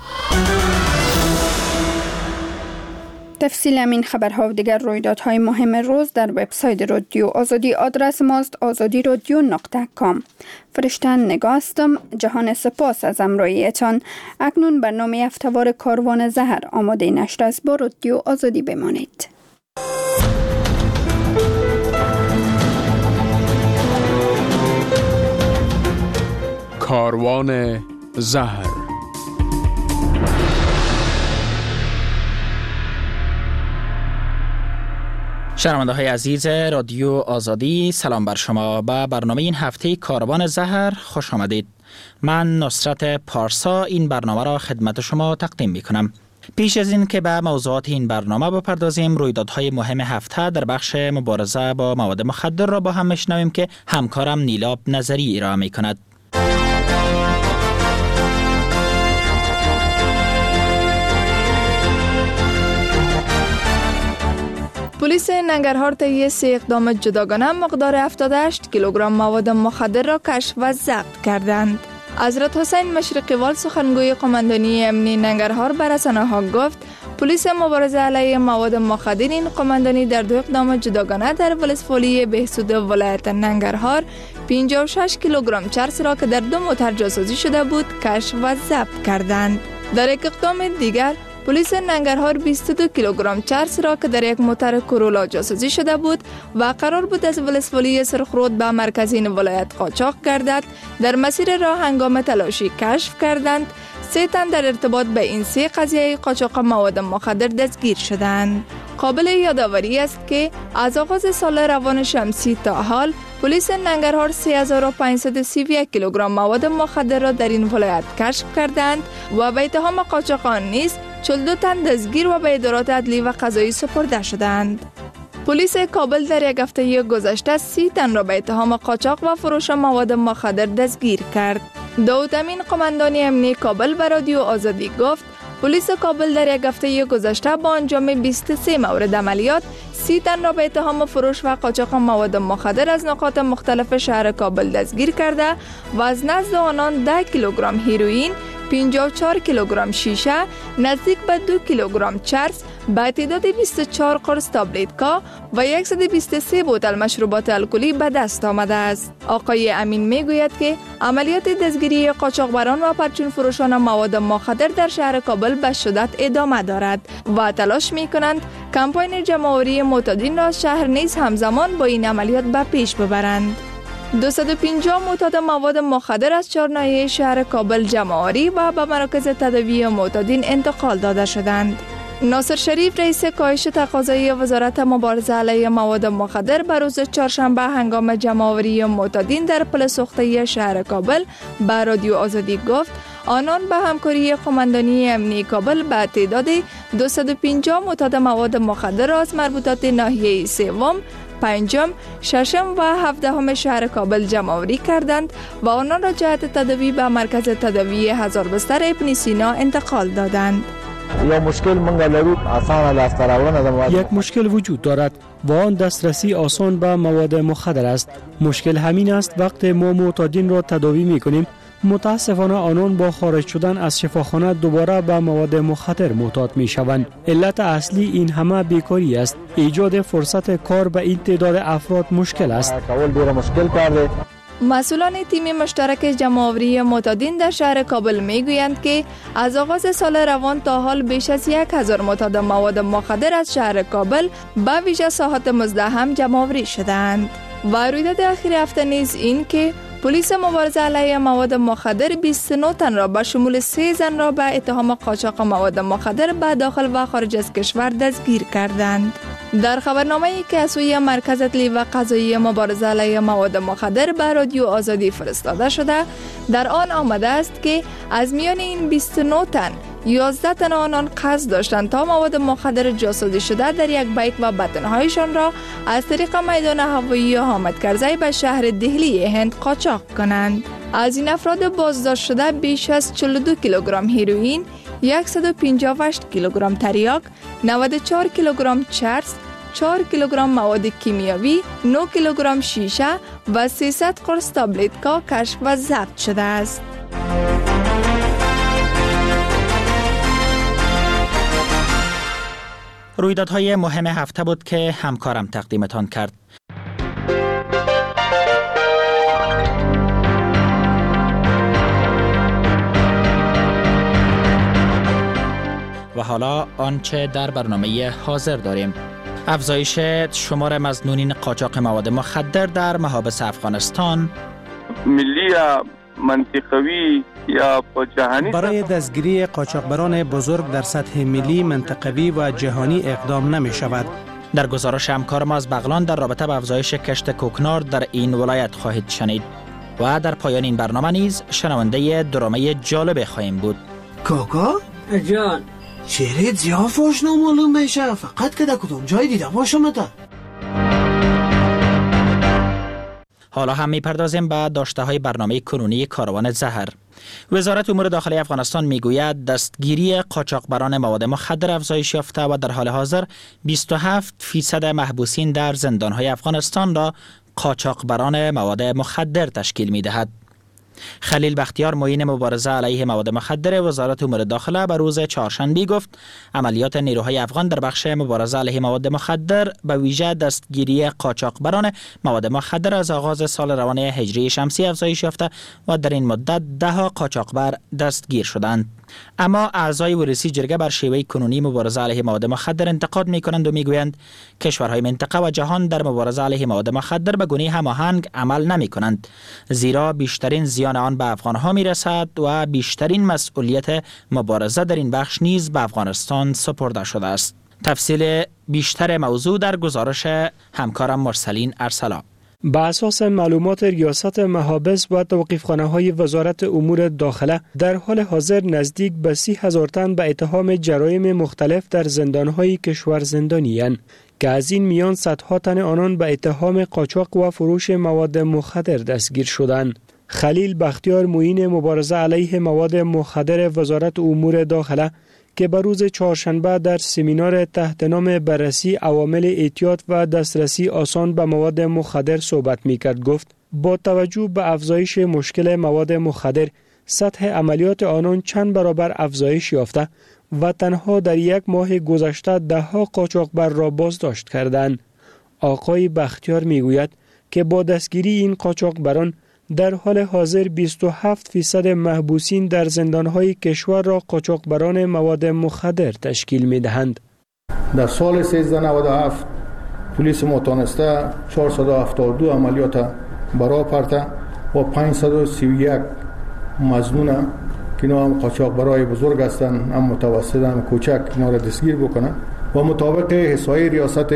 تفصیل همین خبرها و دیگر رویدادهای مهم روز در وبسایت رادیو آزادی. آدرس ماست آزادی رادیو نقطه کام. فرشتن نگاستم. جهان سپاس از همراهیتان. اکنون برنامه هفته‌وار کاروان زهر آماده نشر است. با رادیو آزادی بمانید.
کاروان زهر.
شنونده های عزیز رادیو آزادی، سلام بر شما. به برنامه این هفته کاروان زهر خوش آمدید. من نصرت پارسا این برنامه را خدمت شما تقدیم می کنم. پیش از این که به موضوعات این برنامه بپردازیم، رویدادهای مهم هفته در بخش مبارزه با مواد مخدر را با هم میشنویم که همکارم نیلاب نظری ارائه می کند.
پلیس ننگرهار طی سه اقدام جداگانه مقدار هفتاد و هشت کیلوگرم مواد مخدر را کشف و ضبط کردند. حضرت حسین مشرقی وال سخنگوی قماندانی امنی ننگرهار به رسانه‌ها گفت پلیس مبارزه علیه مواد مخدر این قماندانی در دو اقدام جداگانه در ولسوالی بهسود ولایت ننگرهار پنجاه و شش کیلوگرم چرس را که در دو موتر جاسازی شده بود کشف و ضبط کردند. در یک اقدام دیگر پلیس ننگرهار بیست و دو کیلوگرم چرس را که در یک موتر کورولا جاسازی شده بود و قرار بود از ولسوالی سرخرود به مرکز این ولایت قاچاق گردد، در مسیر راه هنگام تلاشی کشف کردند. سه تن در ارتباط به این سه قضیه قاچاق مواد مخدر دستگیر شدند. قابل یادآوری است که از آغاز سال روان شمسی تا حال پلیس ننگرهار سه هزار و پانصد و سی و یک کیلوگرم مواد مخدر را در این ولایت کشف کردند و به اتهام قاچاق آن نیز چهل و دو تن دستگیر و به ادارات عدلی و قضایی سپرده شدند. پلیس کابل در یک هفته گذشته سی تن را به اتهام قاچاق و فروش مواد مخدر دستگیر کرد. داود امین قماندانی امنی کابل به رادیو آزادی گفت پلیس کابل در یک هفته گذشته با انجام بیست و سه مورد عملیات سی تن را به اتهام فروش و قاچاق مواد مخدر از نقاط مختلف شهر کابل دستگیر کرده و از نزد آنان ده کیلوگرم هیروئین، پنجاه و چهار کیلوگرم شیشه، نزدیک به دو کیلوگرم چرس، به تعداد بیست و چهار قرص تابلتکا و صد و بیست و سه بوتل مشروبات الکلی به دست آمده است. آقای امین میگوید که عملیات دستگیری قاچاقبران و پرچون فروشان مواد مخدر در شهر کابل به شدت ادامه دارد و تلاش می کنند کمپاین جمع‌آوری معتادین را شهر نیز همزمان با این عملیات به پیش ببرند. دویست و پنجاه معتاد مواد مخدر از چهار ناحیه شهر کابل جمع‌آوری و به مراکز تداوی معتادین انتقال داده شدند. ناصر شریف رئیس کاهش تقاضای وزارت مبارزه علیه مواد مخدر به روز چهارشنبه هنگام جمع‌آوری معتادین در پل سوخته شهر کابل به رادیو آزادی گفت آنان به همکاری قماندانی امنیتی کابل به تعداد دویست و پنجاه معتاد مواد مخدر از مربوطات ناحیه سوم، پنجم، ششم و هفدهم شهر کابل جمع‌آوری کردند و آنان را جهت تداوی به مرکز تداوی هزار بستر ابن سینا انتقال دادند.
یا مشکل منگلوی آسان دست آوردن
یک مشکل وجود دارد و آن دسترسی آسان به مواد مخدر است. مشکل همین است وقتی ما معتادین را تداوی می‌کنیم متاسفانه آنان با خارج شدن از شفاخانه دوباره به مواد مخدر معتاد می‌شوند. علت اصلی این همه بیکاری است. ایجاد فرصت کار به این تعداد افراد مشکل است.
مشکل کرده.
مسئولان تیم مشترک جمع‌آوری معتادین در شهر کابل میگویند که از آغاز سال روان تا حال بیش از یک هزار معتاد مواد مخدر از شهر کابل به ویژه ساحات مزدحم جمع‌آوری شدند. و رویداد اخیر هفته نیز این که پلیس مبارزه علیه مواد مخدر بیست و نه تن را به شمول سه زن را به اتهام قاچاق مواد مخدر به داخل و خارج از کشور دستگیر کردند. در خبرنامه‌ای که از سوی مرکز اطلاعی و قضایی مبارزه علیه مواد مخدر به رادیو آزادی فرستاده شده، در آن آمده است که از میان این بیست و نه تن یازده تن آنان قصد داشتند تا مواد مخدر جاسازی شده در یک بیک و بطنهایشان را از طریق میدان هوایی حامد کرزی به شهر دهلی هند قاچاق کنند. از این افراد بازداشت شده بیش از چهل و دو کیلوگرم هیروئین، صد و پنجاه و هشت کیلوگرم تریاک، نود و چهار کیلوگرم چرس، چهار کیلوگرم مواد کیمیاوی، نه کیلوگرم شیشه و سیصد قرص تابلتکا کشف و ضبط شده است.
رویدادهای مهم هفته بود که همکارم تقدیمتان کرد. و حالا آنچه در برنامه حاضر داریم: افزایش شمار مظنونین قاچاق مواد مخدر در محابس افغانستان،
ملی منطقوی یا جهانی
برای دستگیری قاچاقبران بزرگ در سطح ملی، منطقوی و جهانی اقدام نمی شود.
در گزارش همکار ما از بغلان در رابطه با افزایش کشت کوکنار در این ولایت خواهید شنید و در پایان این برنامه نیز شنونده درامه جالب خواهیم بود.
کاکا
جان،
چهره زیافاش نامعلوم میشه، فقط که در کدوم جای دیده باشم تا.
حالا هم میپردازیم به داشته های برنامه کنونی کاروان زهر. وزارت امور داخلی افغانستان میگوید دستگیری قاچاقبران مواد مخدر افزایش یافته و در حال حاضر بیست و هفت فیصد محبوسین در زندانهای افغانستان را قاچاقبران مواد مخدر تشکیل میدهد. خلیل بختیار معین مبارزه علیه مواد مخدر وزارت امور داخله به روز چهارشنبه گفت عملیات نیروهای افغان در بخش مبارزه علیه مواد مخدر به ویژه دستگیری قاچاقبران مواد مخدر از آغاز سال روان هجری شمسی افزایش یافته و در این مدت ده ها قاچاقبر دستگیر شدند. اما اعضای ورسی جرگه بر شیوه کنونی مبارزه علیه مواد مخدر انتقاد می‌کنند و می‌گویند کشورهای منطقه و جهان در مبارزه علیه مواد مخدر به گونه هماهنگ عمل نمی‌کنند، زیرا بیشترین زیان آن به افغان‌ها می‌رسد و بیشترین مسئولیت مبارزه در این بخش نیز به افغانستان سپرده شده است. تفصیل بیشتر موضوع در گزارش همکارم مرسلین ارسلا.
به اساس معلومات ریاست محابس و توقیفخانه‌های وزارت امور داخله در حال حاضر نزدیک به سی هزار تن به اتهام جرایم مختلف در زندان‌های کشور زندانی‌اند که از این میان صدها تن آنان به اتهام قاچاق و فروش مواد مخدر دستگیر شدند. خلیل بختیار معین مبارزه علیه مواد مخدر وزارت امور داخله که به روز چهارشنبه در سمینار تحت نام بررسی عوامل اعتیاد و دسترسی آسان به مواد مخدر صحبت می‌کرد گفت با توجه به افزایش مشکل مواد مخدر سطح عملیات آنان چند برابر افزایش یافته و تنها در یک ماه گذشته ده ها قاچاقبر را بازداشت کردند. آقای بختیار میگوید که با دستگیری این قاچاقبران در حال حاضر بیست و هفت فیصد محبوسین در زندانهای کشور را قاچاقبران مواد مخدر تشکیل می دهند.
در سال سیزده نود و هفت پلیس ما تانسته چهارصد و هفتاد و دو عملیات برا پرته و پانصد و سی و یک مظنون که اینا هم قاچاقبرای بزرگ هستند، هم متوسط هم کوچک، اینا را دستگیر بکنن و مطابق احصای ریاست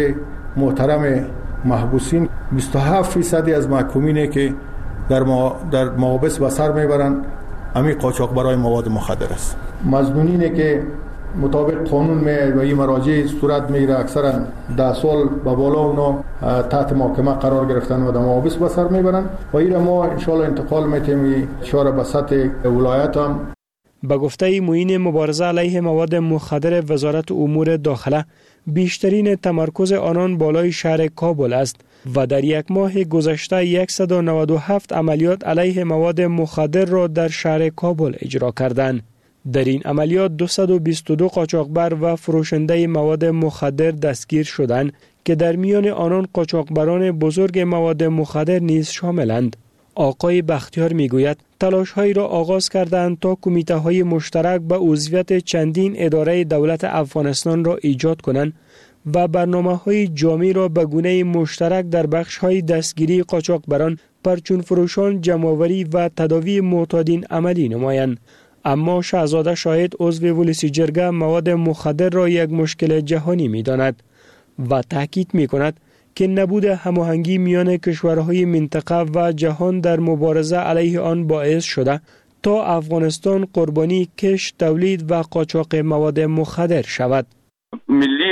محترم محبوسین بیست و هفت فیصدی از محکومینه که در ما در محابس به سر میبرن همین قاچاقبرای مواد مخدر است. مظنونینه که مطابق قانون می و این مراجع صورت میگیره اکثرا ده سال به بالا اونا تحت محاکمه قرار گرفتن و در محابس به سر میبرن و این ما ان شاء الله انتقال میتیم اشاره به سطح ولایت هم.
به گفته معین مبارزه علیه مواد مخدر وزارت امور داخله، بیشترین تمرکز آنان بالای شهر کابل است و در یک ماه گذشته صد و نود و هفت عملیات علیه مواد مخدر را در شهر کابل اجرا کردند. در این عملیات دویست و بیست و دو قاچاقبر و فروشنده مواد مخدر دستگیر شدند که در میان آنان قاچاقبران بزرگ مواد مخدر نیز شاملند. آقای بختیار میگوید تلاش‌هایی را آغاز کردند تا کمیته‌های مشترک به عضویت چندین اداره دولت افغانستان را ایجاد کنند و برنامه‌های جامع را به گونه مشترک در بخش‌های دستگیری قاچاقبران، پرچون فروشان، جمع‌آوری و تداوی معتادین عملی نمایند. اما شهزاده شاهد عضو ولسی جرگه مواد مخدر را یک مشکل جهانی می‌داند و تاکید می‌کند که نبود هماهنگی میان کشورهای منطقه و جهان در مبارزه علیه آن باعث شده تا افغانستان قربانی کشت، تولید و قاچاق مواد مخدر شود.
ملی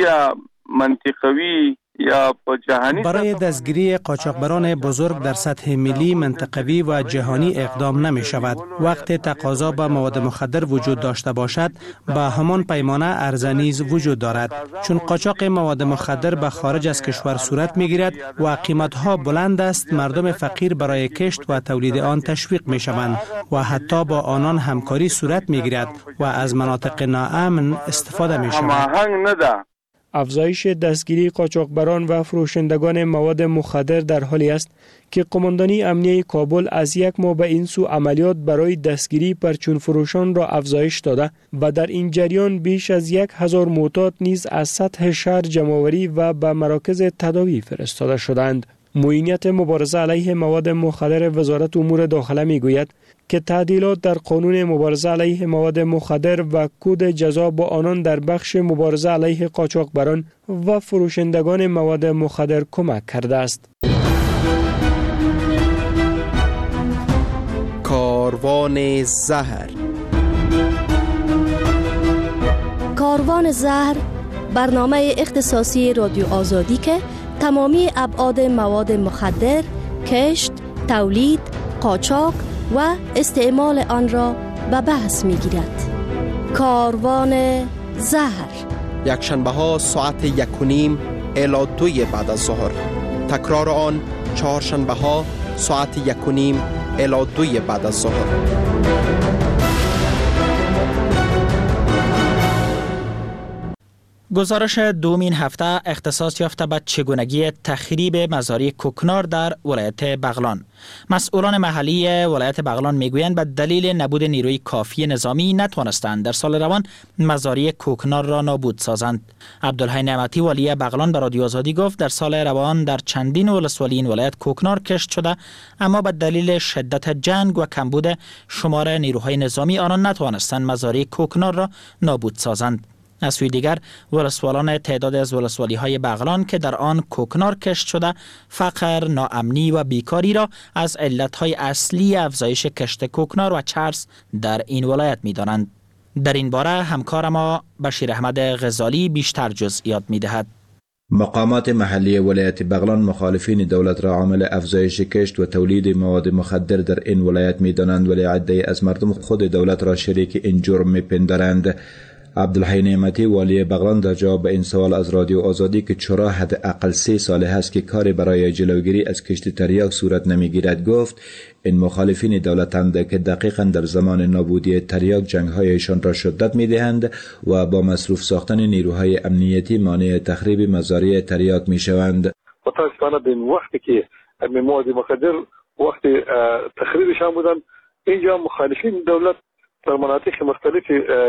منطقوی یا جهانی
برای دستگیری قاچاقبران بزرگ در سطح ملی، منطقوی و جهانی اقدام نمی شود. وقت تقاضا به مواد مخدر وجود داشته باشد، به همان پیمانه عرضه نیز وجود دارد. چون قاچاق مواد مخدر به خارج از کشور صورت می گیرد و قیمتها بلند است، مردم فقیر برای کشت و تولید آن تشویق می شوند و حتی با آنان همکاری صورت می گیرد و از مناطق ناامن استفاده می شود.
افزایش دستگیری قاچاقبران و فروشندگان مواد مخدر در حالی است که قماندانی امنیه کابل از یک ماه به این سو عملیات برای دستگیری پرچون فروشان را افزایش داده و در این جریان بیش از یک هزار معتاد نیز از سطح شهر جمع‌آوری و به مراکز تداوی فرستاده شدند. معینیت مبارزه علیه مواد مخدر وزارت امور داخله میگوید که تعدیلات در قانون مبارزه علیه مواد مخدر و کد جزا با آنان در بخش مبارزه علیه قاچاقبران و فروشندگان مواد مخدر کمک کرده است.
کاروان زهر.
کاروان زهر برنامه اختصاصی رادیو آزادی که تمامی ابعاد مواد مخدر، کشت، تولید، قاچاق و استعمال آن را به بحث می گیرد. کاروان زهر
یک شنبه ها ساعت یک و نیم الی دوی بعد از ظهر. تکرار آن چهار شنبه ها ساعت یک و نیم الی دوی بعد از ظهر.
گزارش دومین هفته اختصاص یافته به چگونگی تخریب مزاری کوکنار در ولایت بغلان. مسئولان محلی ولایت بغلان میگویند به دلیل نبود نیروی کافی نظامی نتوانستند در سال روان مزاری کوکنار را نابود سازند. عبدالحی نعمتی والی بغلان به رادیو آزادی گفت در سال روان در چندین ولسوالی این ولایت کوکنار کشت شده، اما به دلیل شدت جنگ و کمبود شمار نیروهای نظامی آنان نتوانستند مزاری کوکنار را نابود سازند. از سوی دیگر ولسوالان تعداد از ولسوالی های بغلان که در آن کوکنار کشت شده فقر، ناامنی و بیکاری را از علتهای اصلی افزایش کشت کوکنار و چرس در این ولایت می دانند. در این باره همکار ما بشیر احمد غزالی بیشتر جزئیات می دهد.
مقامات محلی ولایت بغلان مخالفین دولت را عامل افزایش کشت و تولید مواد مخدر در این ولایت می دانند، ولی عده‌ای از مردم خود دولت را شریک این جرم می پندارند. عبدالحی نعمتی والی بغلان در جواب به این سوال از رادیو آزادی که چرا حداقل سه ساله هست که کاری برای جلوگیری از کشت تریاک صورت نمیگیرد گفت این مخالفین دولتند که دقیقاً در زمان نابودی تریاک جنگ‌هایشان را شدت می‌دهند و با مصروف ساختن نیروهای امنیتی مانع تخریب مزارع تریاک می‌شوند.
متأسفانه به وقتی که مواد مخدر وقتی تخریبشان بودن، اینجا مخالفین دولت در مناطق مختلف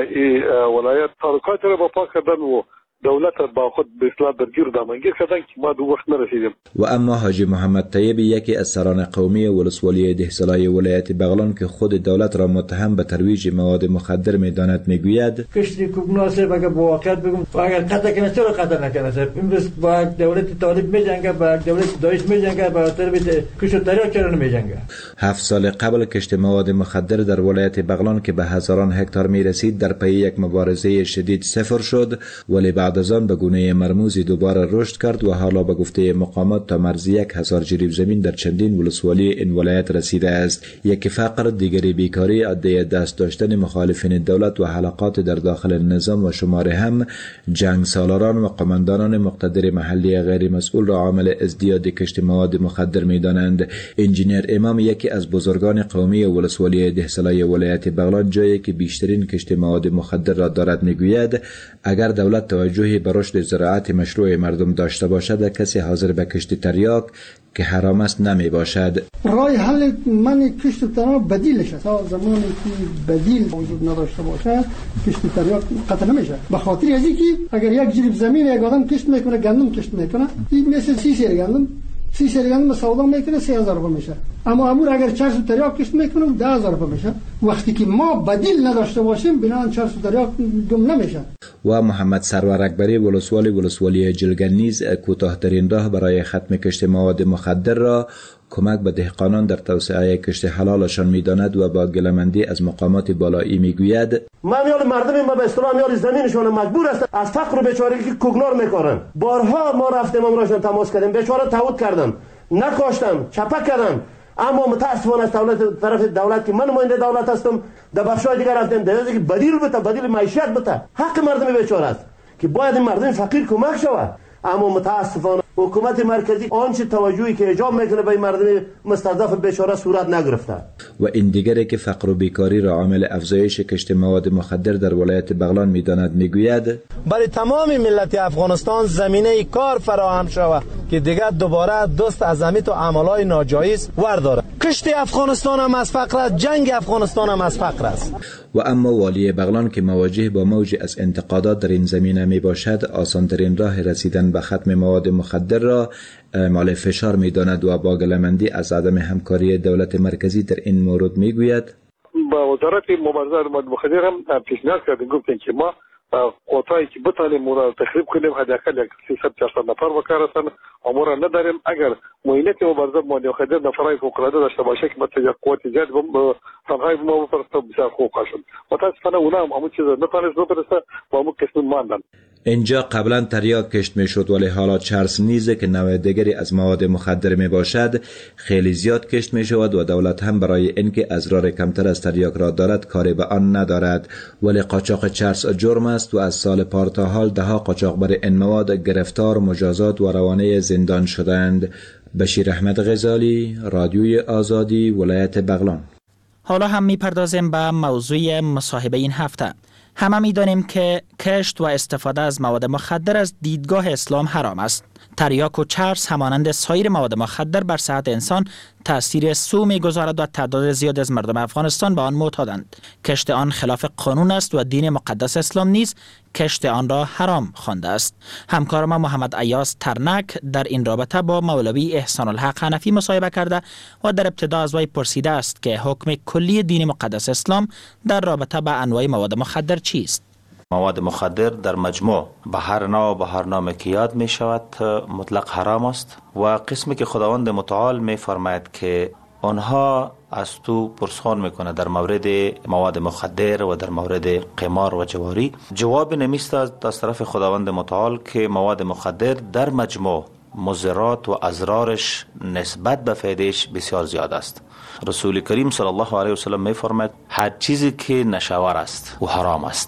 ولایت تحرکات را برپا کردن و دولت با خود به اصطلاح درگیر دامنگیر کردن که ما دو وقت نرسیدیم.
و اما حاجی محمد طیبی یکی از سران قومی ولسوالی دهسالای ولایت بغلان که خود دولت را متهم به ترویج مواد مخدر می‌داند میگوید
کشتی کوگناسه اگر با واقعیت بگم اگر قطع کنه چرا قطع نکنه؟ امروز با دولت طالب میجنگه، با دولت داعش میجنگه، با طالب کشت تریاک چرا نمیجنگه؟
هفت سال قبل کشت مواد مخدر در ولایت بغلان که به هزاران هکتار میرسید در پی یک مبارزه شدید صفر شد، ولی بعد از آن به گونه مرموزی دوباره رشد کرد و حالا به گفته مقامات تا مرز یک هزار جریب زمین در چندین ولسوالی این ولایت رسیده است. یکی فقر، دیگری بیکاری، عده دست داشتن مخالفین دولت و حلقات در داخل نظام و شماره هم جنگ سالاران و قماندانان مقتدر محلی غیر مسئول را عامل ازدیاد کشت مواد مخدر می‌دانند. انجینیر امام یکی از بزرگان قومی ولسوالی دهسالای ولایت بغلان جایی که بیشترین کشت مواد مخدر را دارد میگوید اگر دولت توجه به رشد زراعت مشروع مردم داشته باشد کسی حاضر به کشت تریاک که حرام است نمی باشد.
رای حل من کشت تریاک بدیلش است. تا زمانی که بدیل وجود نداشته باشه کشت تریاک قطع نمیشه. به خاطر از اینکه اگر یک جریب زمین یک آدم کشت میکنه، گندم کشت میکنه، این مثل سی سر گندم سی سر گندم سودا میکنه سه هزار روپیه میشه. اما امور اگر چهارصد تریاک کشت میکنه ده هزار روپیه میشه. وقتی که ما بدیل نداشته باشیم بنابراین چهارصد تریاک گم نمیشه.
و محمد سرور اکبری ولسوالی ولسوالی جلگن نیز کوتاه‌ترین راه برای ختم کشت مواد مخدر را کمک به دهقانان در توسعه کشت حلالشان می‌داند و با گله‌مندی از مقامات بالایی میگوید
من میال مردم ما به اصطلاح میال زمینشون مجبور است از فقر و بیچارگی که کوگنار میکنن. بارها ما رفتیم امراشون تماس کردیم، بیچاره تعهد کردن، نکاشتم، چپک کردن. اما متاسفانه از دولت طرف دولت که من نماینده دولت هستم در بخش‌های دیگر رفتیم در که بدیل بده، بدیل معیشت بده، حق مردم بیچاره است که باید مردم فقیر کمک شود. اما متاسفانه حکومت مرکزی آنچه توجهی که ایجاب میکنه به مردم مستضعف بیچاره صورت نگرفته.
و این دیگری که فقر و بیکاری را عامل افزایش کشت مواد مخدر در ولایت بغلان میداند میگوید
برای تمام ملت افغانستان زمینه کار فراهم شود که دیگر دوباره دست از امیت و عملهای ناجایز ورداره. کشت افغانستان هم از فقر است، جنگ افغانستان هم از فقر است.
و اما والی بغلان که مواجه با موج از انتقادات در این زمینه می باشد آسانترین راه رسیدن به ختم مواد مخدر را اعمال فشار می داند و با گله‌مندی از عدم همکاری دولت مرکزی در این مورد می گوید
با وزارت مبارزه مواد مخدر هم پیشنهاد کردیم، گفتیم که ما قوتایی که بتانیم مورا تخریب کنیم حداقل یک سیصد چهارصد نفر وکارتن امورا نداریم. اگر معینت مبارزه مواد مخدر نفرای فوق العاده داشته باشه که مثلا یک قوت زیاد تنهای ما بفرسته بسیار خوب خواهد. متاسفانه اونا هم همون چیز نتونست بفرسته و همون قسم ماندن.
اینجا قبلا تریاک کشت می شد ولی حالا چرس نیزه که نوع دیگری از مواد مخدر می باشد خیلی زیاد کشت می شود و دولت هم برای اینکه ازرار کمتر از تریاک را دارد کاری به آن ندارد. ولی قاچاق چرس جرم است و از سال پار تا حال ده ها قاچاقبر این مواد گرفتار، مجازات و روانه زندان شدند. بشیر احمد غزالی، رادیوی آزادی، ولایت بغلان.
حالا هم میپردازیم به موضوع مصاحبه این هفته. همه میدانیم که کشت و استفاده از مواد مخدر از دیدگاه اسلام حرام است. تریاک و چرس همانند سایر مواد مخدر بر صحت انسان تأثیر سو می‌گذارد و تعداد زیاد از مردم افغانستان به آن معتادند. کشت آن خلاف قانون است و دین مقدس اسلام نیز کشت آن را حرام خوانده است. همکار ما محمد ایاز ترنک در این رابطه با مولوی احسان الحق حنفی مصاحبه کرده و در ابتدا از وی پرسیده است که حکم کلی دین مقدس اسلام در رابطه با انواع مواد مخدر چیست؟
مواد مخدر در مجموع به هر نوع و به هر نام که یاد می شود مطلق حرام است و قسمی که خداوند متعال می فرماید که آنها از تو پرسخان میکنه در مورد مواد مخدر و در مورد قمار و جواری، جواب نمیست از طرف خداوند متعال که مواد مخدر در مجموع مضرات و اضرارش نسبت به فایدهش بسیار زیاد است. رسول کریم صلی الله علیه و سلم می فرماید هر چیزی که نشاور است و حرام است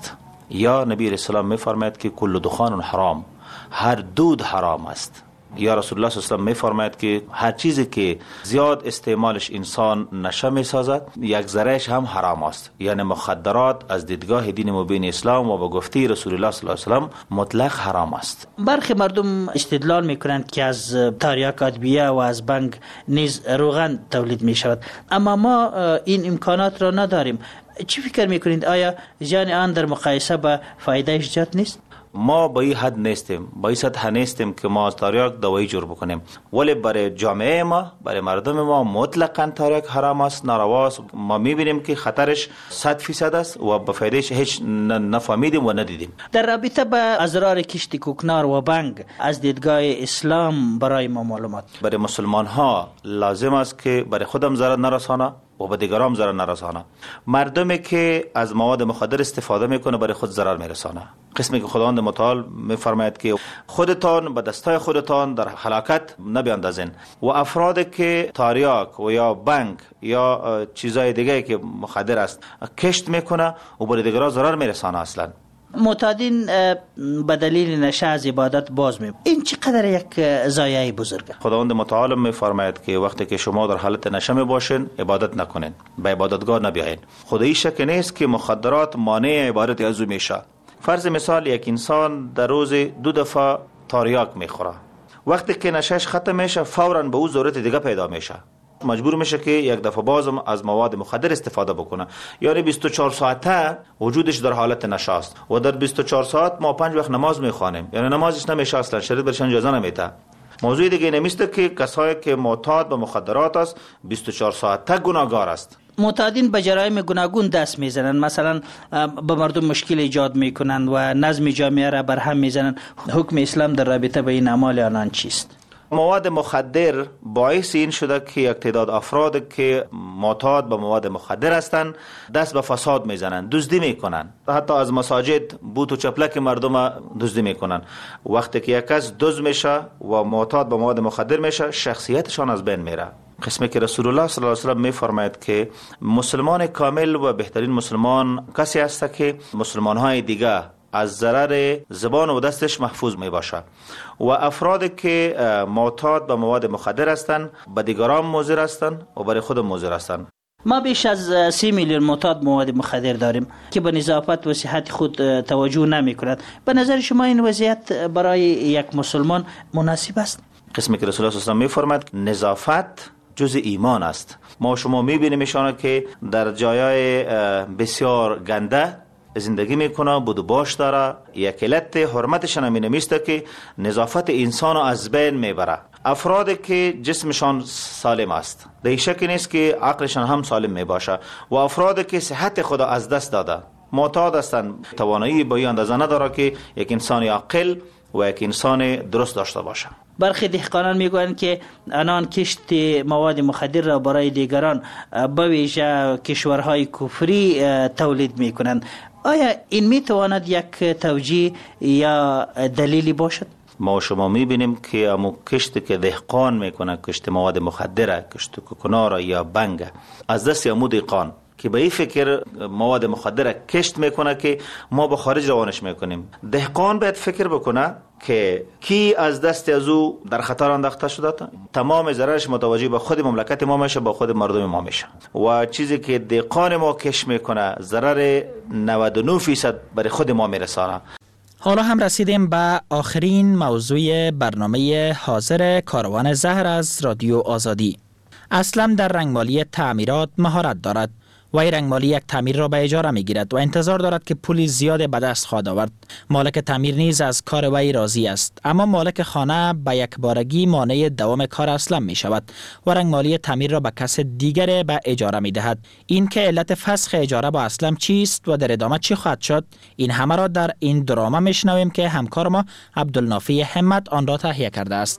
یا نبی اسلام میفرماید که کل دخان حرام، هر دود حرام است. یا رسول الله صلی الله علیه و آله میفرماید که هر چیزی که زیاد استعمالش انسان نشه میسازد یک ذرهش هم حرام است. یعنی مخدرات از دیدگاه دین مبین اسلام و با گفته رسول الله صلی الله علیه و آله مطلق حرام است.
برخی مردم استدلال میکنند که از تریاک ادویه و از بنگ نیز روغن تولید میشود، اما ما این امکانات را نداریم. چی فکر میکنید؟ آیا زیان آن در مقایسه با فایدهش زیاد نیست؟
ما با این حد نیستیم، با این سطح نیستیم که ما از تریاک دوایی جور بکنیم، ولی برای جامعه ما، برای مردم ما مطلقاً تریاک حرام است، نارواست. ما میبینیم که خطرش صد فیصد است و به فایدهش هیچ نفهمیدیم و ندیدیم.
در رابطه با اضرار کشت کوکنار و بنگ از دیدگاه اسلام برای ما معلومات.
برای مسلمان ها لازم است که برای خودم ضرر نرسانه و به دیگران ضرر نرسانه. مردمی که از مواد مخدر استفاده میکنه برای خود ضرر میرسانه. قسمی که خداوند متعال میفرماید که خودتان به دستای خودتان در هلاکت نبیاندازین، و افرادی که تریاک و یا بنگ یا چیزای دیگه که مخدر است کشت میکنه و برای دیگران ضرر میرسانه. اصلا
معتادین به دلیل نشه از عبادت باز می، این چقدر یک ضایعه بزرگه.
خداوند متعال میفرماید که وقتی که شما در حالت نشه می باشین عبادت نکنین، به عبادتگاه نبیاین. خدایی شک نیست که مخدرات مانع عبادت از او میشه. فرض مثال یک انسان در روز دو دفعه تریاک میخوره، وقتی که نشهش ختم میشه فوراً به او ضرورت دیگه پیدا میشه، مجبور میشه که یک دفعه بازم از مواد مخدر استفاده بکنه. یعنی بیست و چهار ساعته وجودش در حالت نشه است و در بیست و چهار ساعت ما پنج وقت نماز میخوانیم، یعنی نمازش نمیشه، اصلا شریعت برش اجازه نمیده. موضوع دیگه نمیسته که کسایی که معتاد به مخدرات است بیست و چهار ساعته گناهگار است.
معتادین به جرایم گوناگون دست میزنند، مثلا به مردم مشکل ایجاد میکنند و نظم جامعه را بر هم میزنند. حکم اسلام در رابطه با این اعمال آنان چیست؟
مواد مخدر باعث این شده که یک تعداد افراد که معتاد به مواد مخدر هستند دست به فساد میزنند، دزدی میکنند، حتی از مساجد بوت و چپلک مردم دزدی میکنند. وقتی که یک کس دزد میشه و معتاد به مواد مخدر میشه شخصیتشان از بین میره. قسمی که رسول الله صلی الله علیه و آله میفرماید که مسلمان کامل و بهترین مسلمان کسی است که مسلمان‌های دیگه از ضرر زبان و دستش محفوظ می باشه، و افرادی که معتاد به مواد مخدر هستند به دیگران مضر هستند و برای خود مضر هستند.
ما بیش از سی میلیون معتاد مواد مخدر داریم که به نظافت و صحت خود توجه نمی کنند. به نظر شما این وضعیت برای یک مسلمان مناسب است؟
قسمی که رسول الله صلی الله علیه و آله میفرماید نظافت جز ایمان است. ما شما میبینیم ایشان که در جایای بسیار گنده زندگی میکنه، بود و باش داره، یک علت حرمتشان همین نمیسته که نظافت انسان از بین میبره. افرادی که جسمشان سالم است در شک نیست که عقلشان هم سالم میباشه، و افرادی که صحت خود از دست داده معتاد هستند، توانایی به این اندازه نداره که یک انسان عاقل و یک انسان درست داشته باشه.
برخی دهقانان میگویند که آنان کشت مواد مخدر را برای دیگران به ویژه کشورهای کفری تولید میکنند. آیا این میتواند یک توجیه یا دلیلی باشد؟
ما شما میبینیم که امو کشت که دهقان میکنه، کشت مواد مخدره، کشت کوکنار یا بنگ، از دست امو دهقان که به این فکر مواد مخدر کشت میکنه که ما به خارج روانش میکنیم. دهقان باید فکر بکنه که کی از دست از او در خطر انداخته شده، تمام ضررش متوجه به خود مملکت ما میشه، با خود مردم ما میشه، و چیزی که دهقان ما کشت میکنه ضرر نود و نه فیصد برای خود ما میرسانه.
حالا هم رسیدیم به آخرین موضوع برنامه حاضر کاروان زهر از رادیو آزادی. اسلم در رنگمالی تعمیرات مهارت دارد. وی رنگمالی یک تعمیر را به اجاره می گیرد و انتظار دارد که پولی زیاد به دست خواهد آورد. مالک تعمیر نیز از کار وی راضی است، اما مالک خانه به یک بارگی مانع دوام کار اسلم می شود و رنگمالی تعمیر را به کس دیگر به اجاره می دهد. این که علت فسخ اجاره با اسلم چیست و در ادامه چی خواهد شد، این همه را در این درامه می شنویم که همکار ما عبدالنافی همت آن را تهیه کرده است.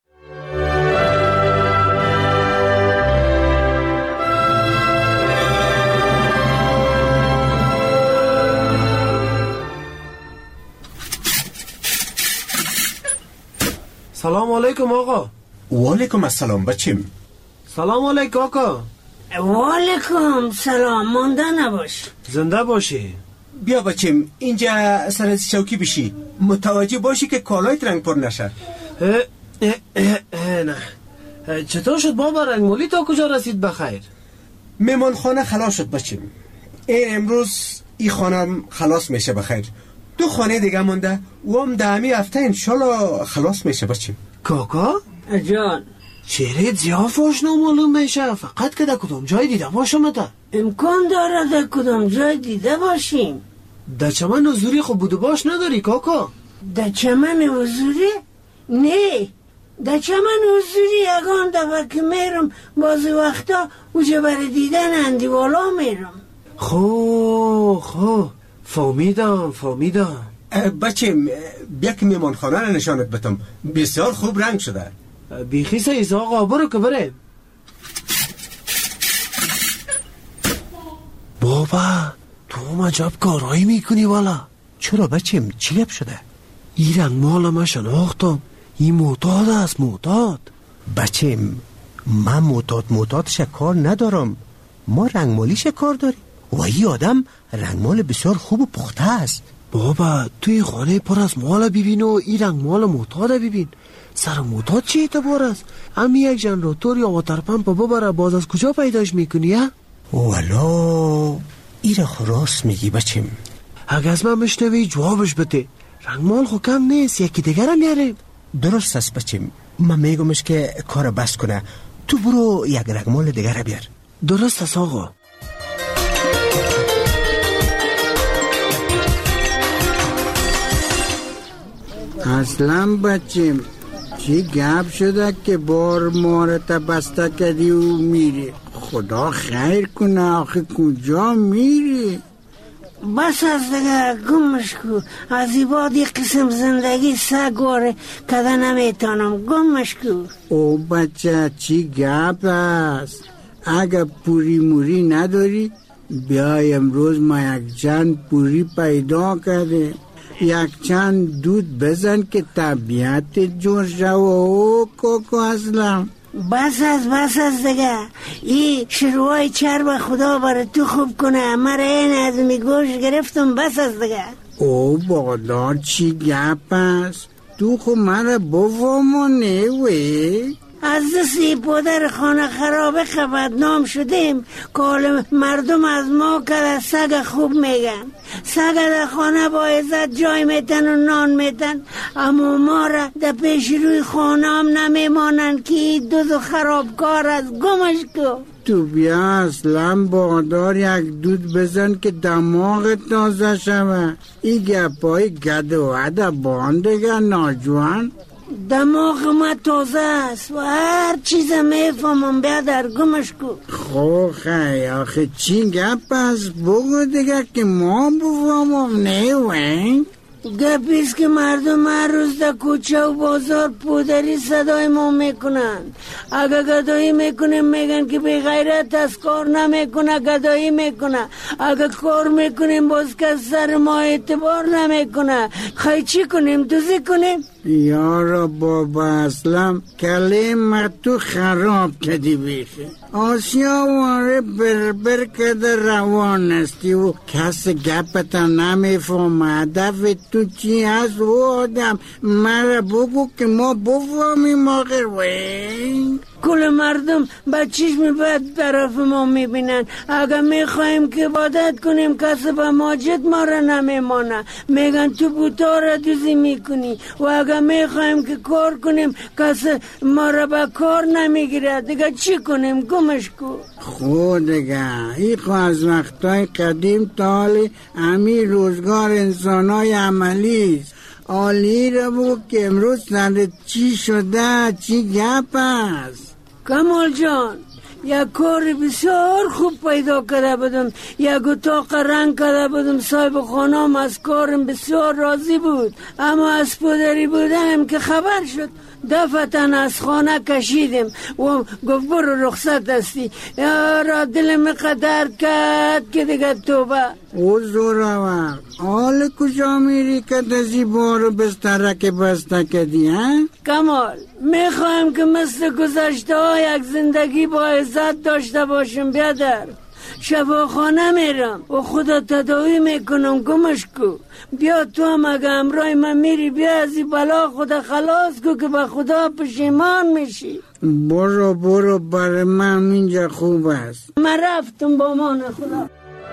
سلام علیکم آقا.
و علیکم السلام بچیم.
سلام علیکم آقا.
و علیکم سلام. مانده نباش.
زنده باشی.
بیا بچیم اینجا سر از چوکی بشی، متوجه باشی که کالایت رنگ پر نشه.
اه اه اه اه نه. چطور شد بابا؟ رنگمالی تا کجا رسید بخیر؟
میمان خانه خلاص شد بچیم. این امروز این خانم خلاص میشه بخیر. دو خانه دیگه مونده و هم دهمی هفته انشالله خلاص میشه بچیم.
کاکا؟
جان
چهره زیاف آشنا معلوم میشه، فقط که در کدام جای دیده باشم تا؟
امکان داره در کدام جای دیده باشیم.
در چمن حضوری خوب بود باش نداری کاکا؟
در چمن حضوری؟ نه، در چمن حضوری یگان دفعه که میرم بعضی وقتا اوجه برای دیدن اندیوالا میرم.
خو خو فهمیدم فهمیدم.
بچیم بیا که میمان خانه رو نشانت بتم، بسیار خوب رنگ شده.
بیخی سایز آقا برو که بره. بابا تو عجب کارایی میکنی والا.
چرا بچیم چی گپ شده؟
این رنگ مال ما شناختم، این معتاد است معتاد.
بچیم من معتاد معتادش کار ندارم، ما رنگمالیش کار داریم و این آدم رنگمال بسیار خوب و پخته است.
بابا توی خانه پر از مال ببین و این رنگمال معتاد ببین. سر معتاد چی اعتبار است؟ امی یک جنراتور یا واتر پمپ ببره باز از کجا پیداش میکنی ها؟
والا ایره راست میگی بچیم.
اگه از من مشنوی جوابش بده. رنگمال خو کم نیست، یکی دیگر هم میاریم.
درست است بچیم، من میگمش که کار بس کنه، تو برو یک رنگمال دیگر بیار.
درست است آقا.
اصلا بچیم چی گپ شده که بار مارت بسته کردی و میری؟ خدا خیر کنه، آخه کجا میری؟
بس از دیگه گمش کو، از این بعد یک قسم زندگی سگواره کده نمیتانم، گمش کو.
او بچه چی گپ است؟ اگه پوری موری نداری بیای امروز ما یک چند پوری پیدا کرده، یک چند دود بزن که طبیعت جور شو. او کوکو اسلم
بس از بس از دیگه، این شروعای چرب خدا برای تو خوب کنه، مرا این از می گوش گرفتم. بس از دیگه.
او بادار چی گپ است؟ تو خو مرا بفهمونه وی؟
از دستی پدر خانه خرابه بدنام شدیم که مردم از ما که سگ خوب میگن. سگ در خانه با عزت جای میتن و نان میتن، اما ما را در پیش روی خانه هم نمیمانن که دوز و خرابکار از گمش کو.
تو بیا اصلا بادار یک دود بزن که دماغ تازه شوه. این گپای گد و عده باندگه ناجوان.
دماغ ما تازه است و هر چیز میفهمم بیا در گمش کو.
خو خی آخه چی گپ است؟ بگو دیگه که ما بفهمم. نه وین
گپیست که مردم هر روز در کوچه و بازار پودری صدای ما میکنن. اگه گدایی میکنیم میگن که بی غیرت از کار نمیکنه، گدایی میکنه. اگه کار میکنیم باز که سر ما اعتبار نمیکنه. خیلی چی کنیم؟ دوزی کنیم؟
یارا بابا اسلم کلیم تو خراب کردی بیخی. آسیا واره بربر کده روان استی و کس گپتا نمیفهم. هدف تو چی هست و آدم؟ مرا بگو که ما بفهمیم آخر. وین
کل مردم با چشم بد طرف ما میبینن. اگه میخوایم که عبادت کنیم کسی به ماجد ما را نمیمانه، میگن تو بوتا را دوزی میکنی. و اگه میخوایم که کار کنیم کسی ما را به کار نمیگیره. دیگه چی کنیم؟ گمش کو.
خود دیگه ای خو از وقتای قدیم تا حال امی روزگار انسانای عملی است. آلی را بگو که امروز سر چی شده؟ چی گپ است؟
کمال جان یک کار بسیار خوب پیدا کرده بودم، یک اتاق رنگ کرده بودم. صاحب خانم از کارم بسیار راضی بود، اما از پدری بودنم که خبر شد دفتن از خانه کشیدیم و گفت برو رخصت هستی. یارا دلم قدر کرد که دیگه توبه.
او زورور حال کجا میری که دزی بارو بستره که بسته کدی ها؟
کمال میخوایم که مثل گذشته ها یک زندگی با عزت داشته باشیم بیادر. شفاخانه میرم و خدا تداوی میکنم. گمش کو. بیا تو هم اگه امرای من میری بیا از این بلا خدا خلاص کو که به خدا پشیمان میشی.
برو برو برای من اینجا خوب است.
من رفتم با مان خدا.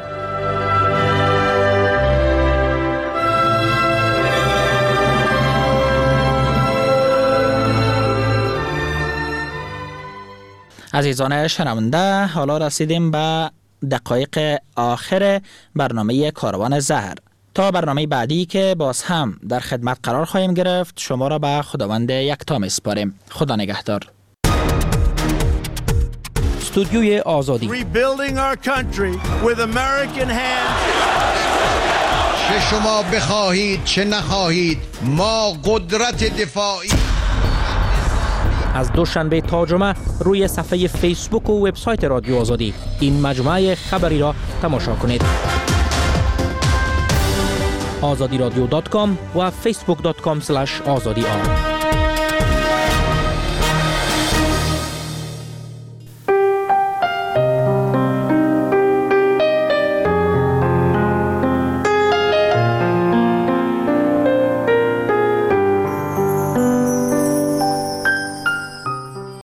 عزیزان شنونده، حالا رسیدیم به دقایق آخر برنامه کاروان زهر. تا برنامه بعدی که باز هم در خدمت قرار خواهیم گرفت، شما را به خداوند یکتا میسپاریم. خدا نگهدار. استودیوی آزادی.
Rebuilding our country with American hands.
چه شما بخواهید چه نخواهید ما قدرت دفاعی.
از دوشنبه تا جمعه روی صفحه فیسبوک و وبسایت رادیو آزادی این مجموعه خبری را تماشا کنید. آزادی رادیو دات کام و فیسبوک دات کام اسلش آزادی آر.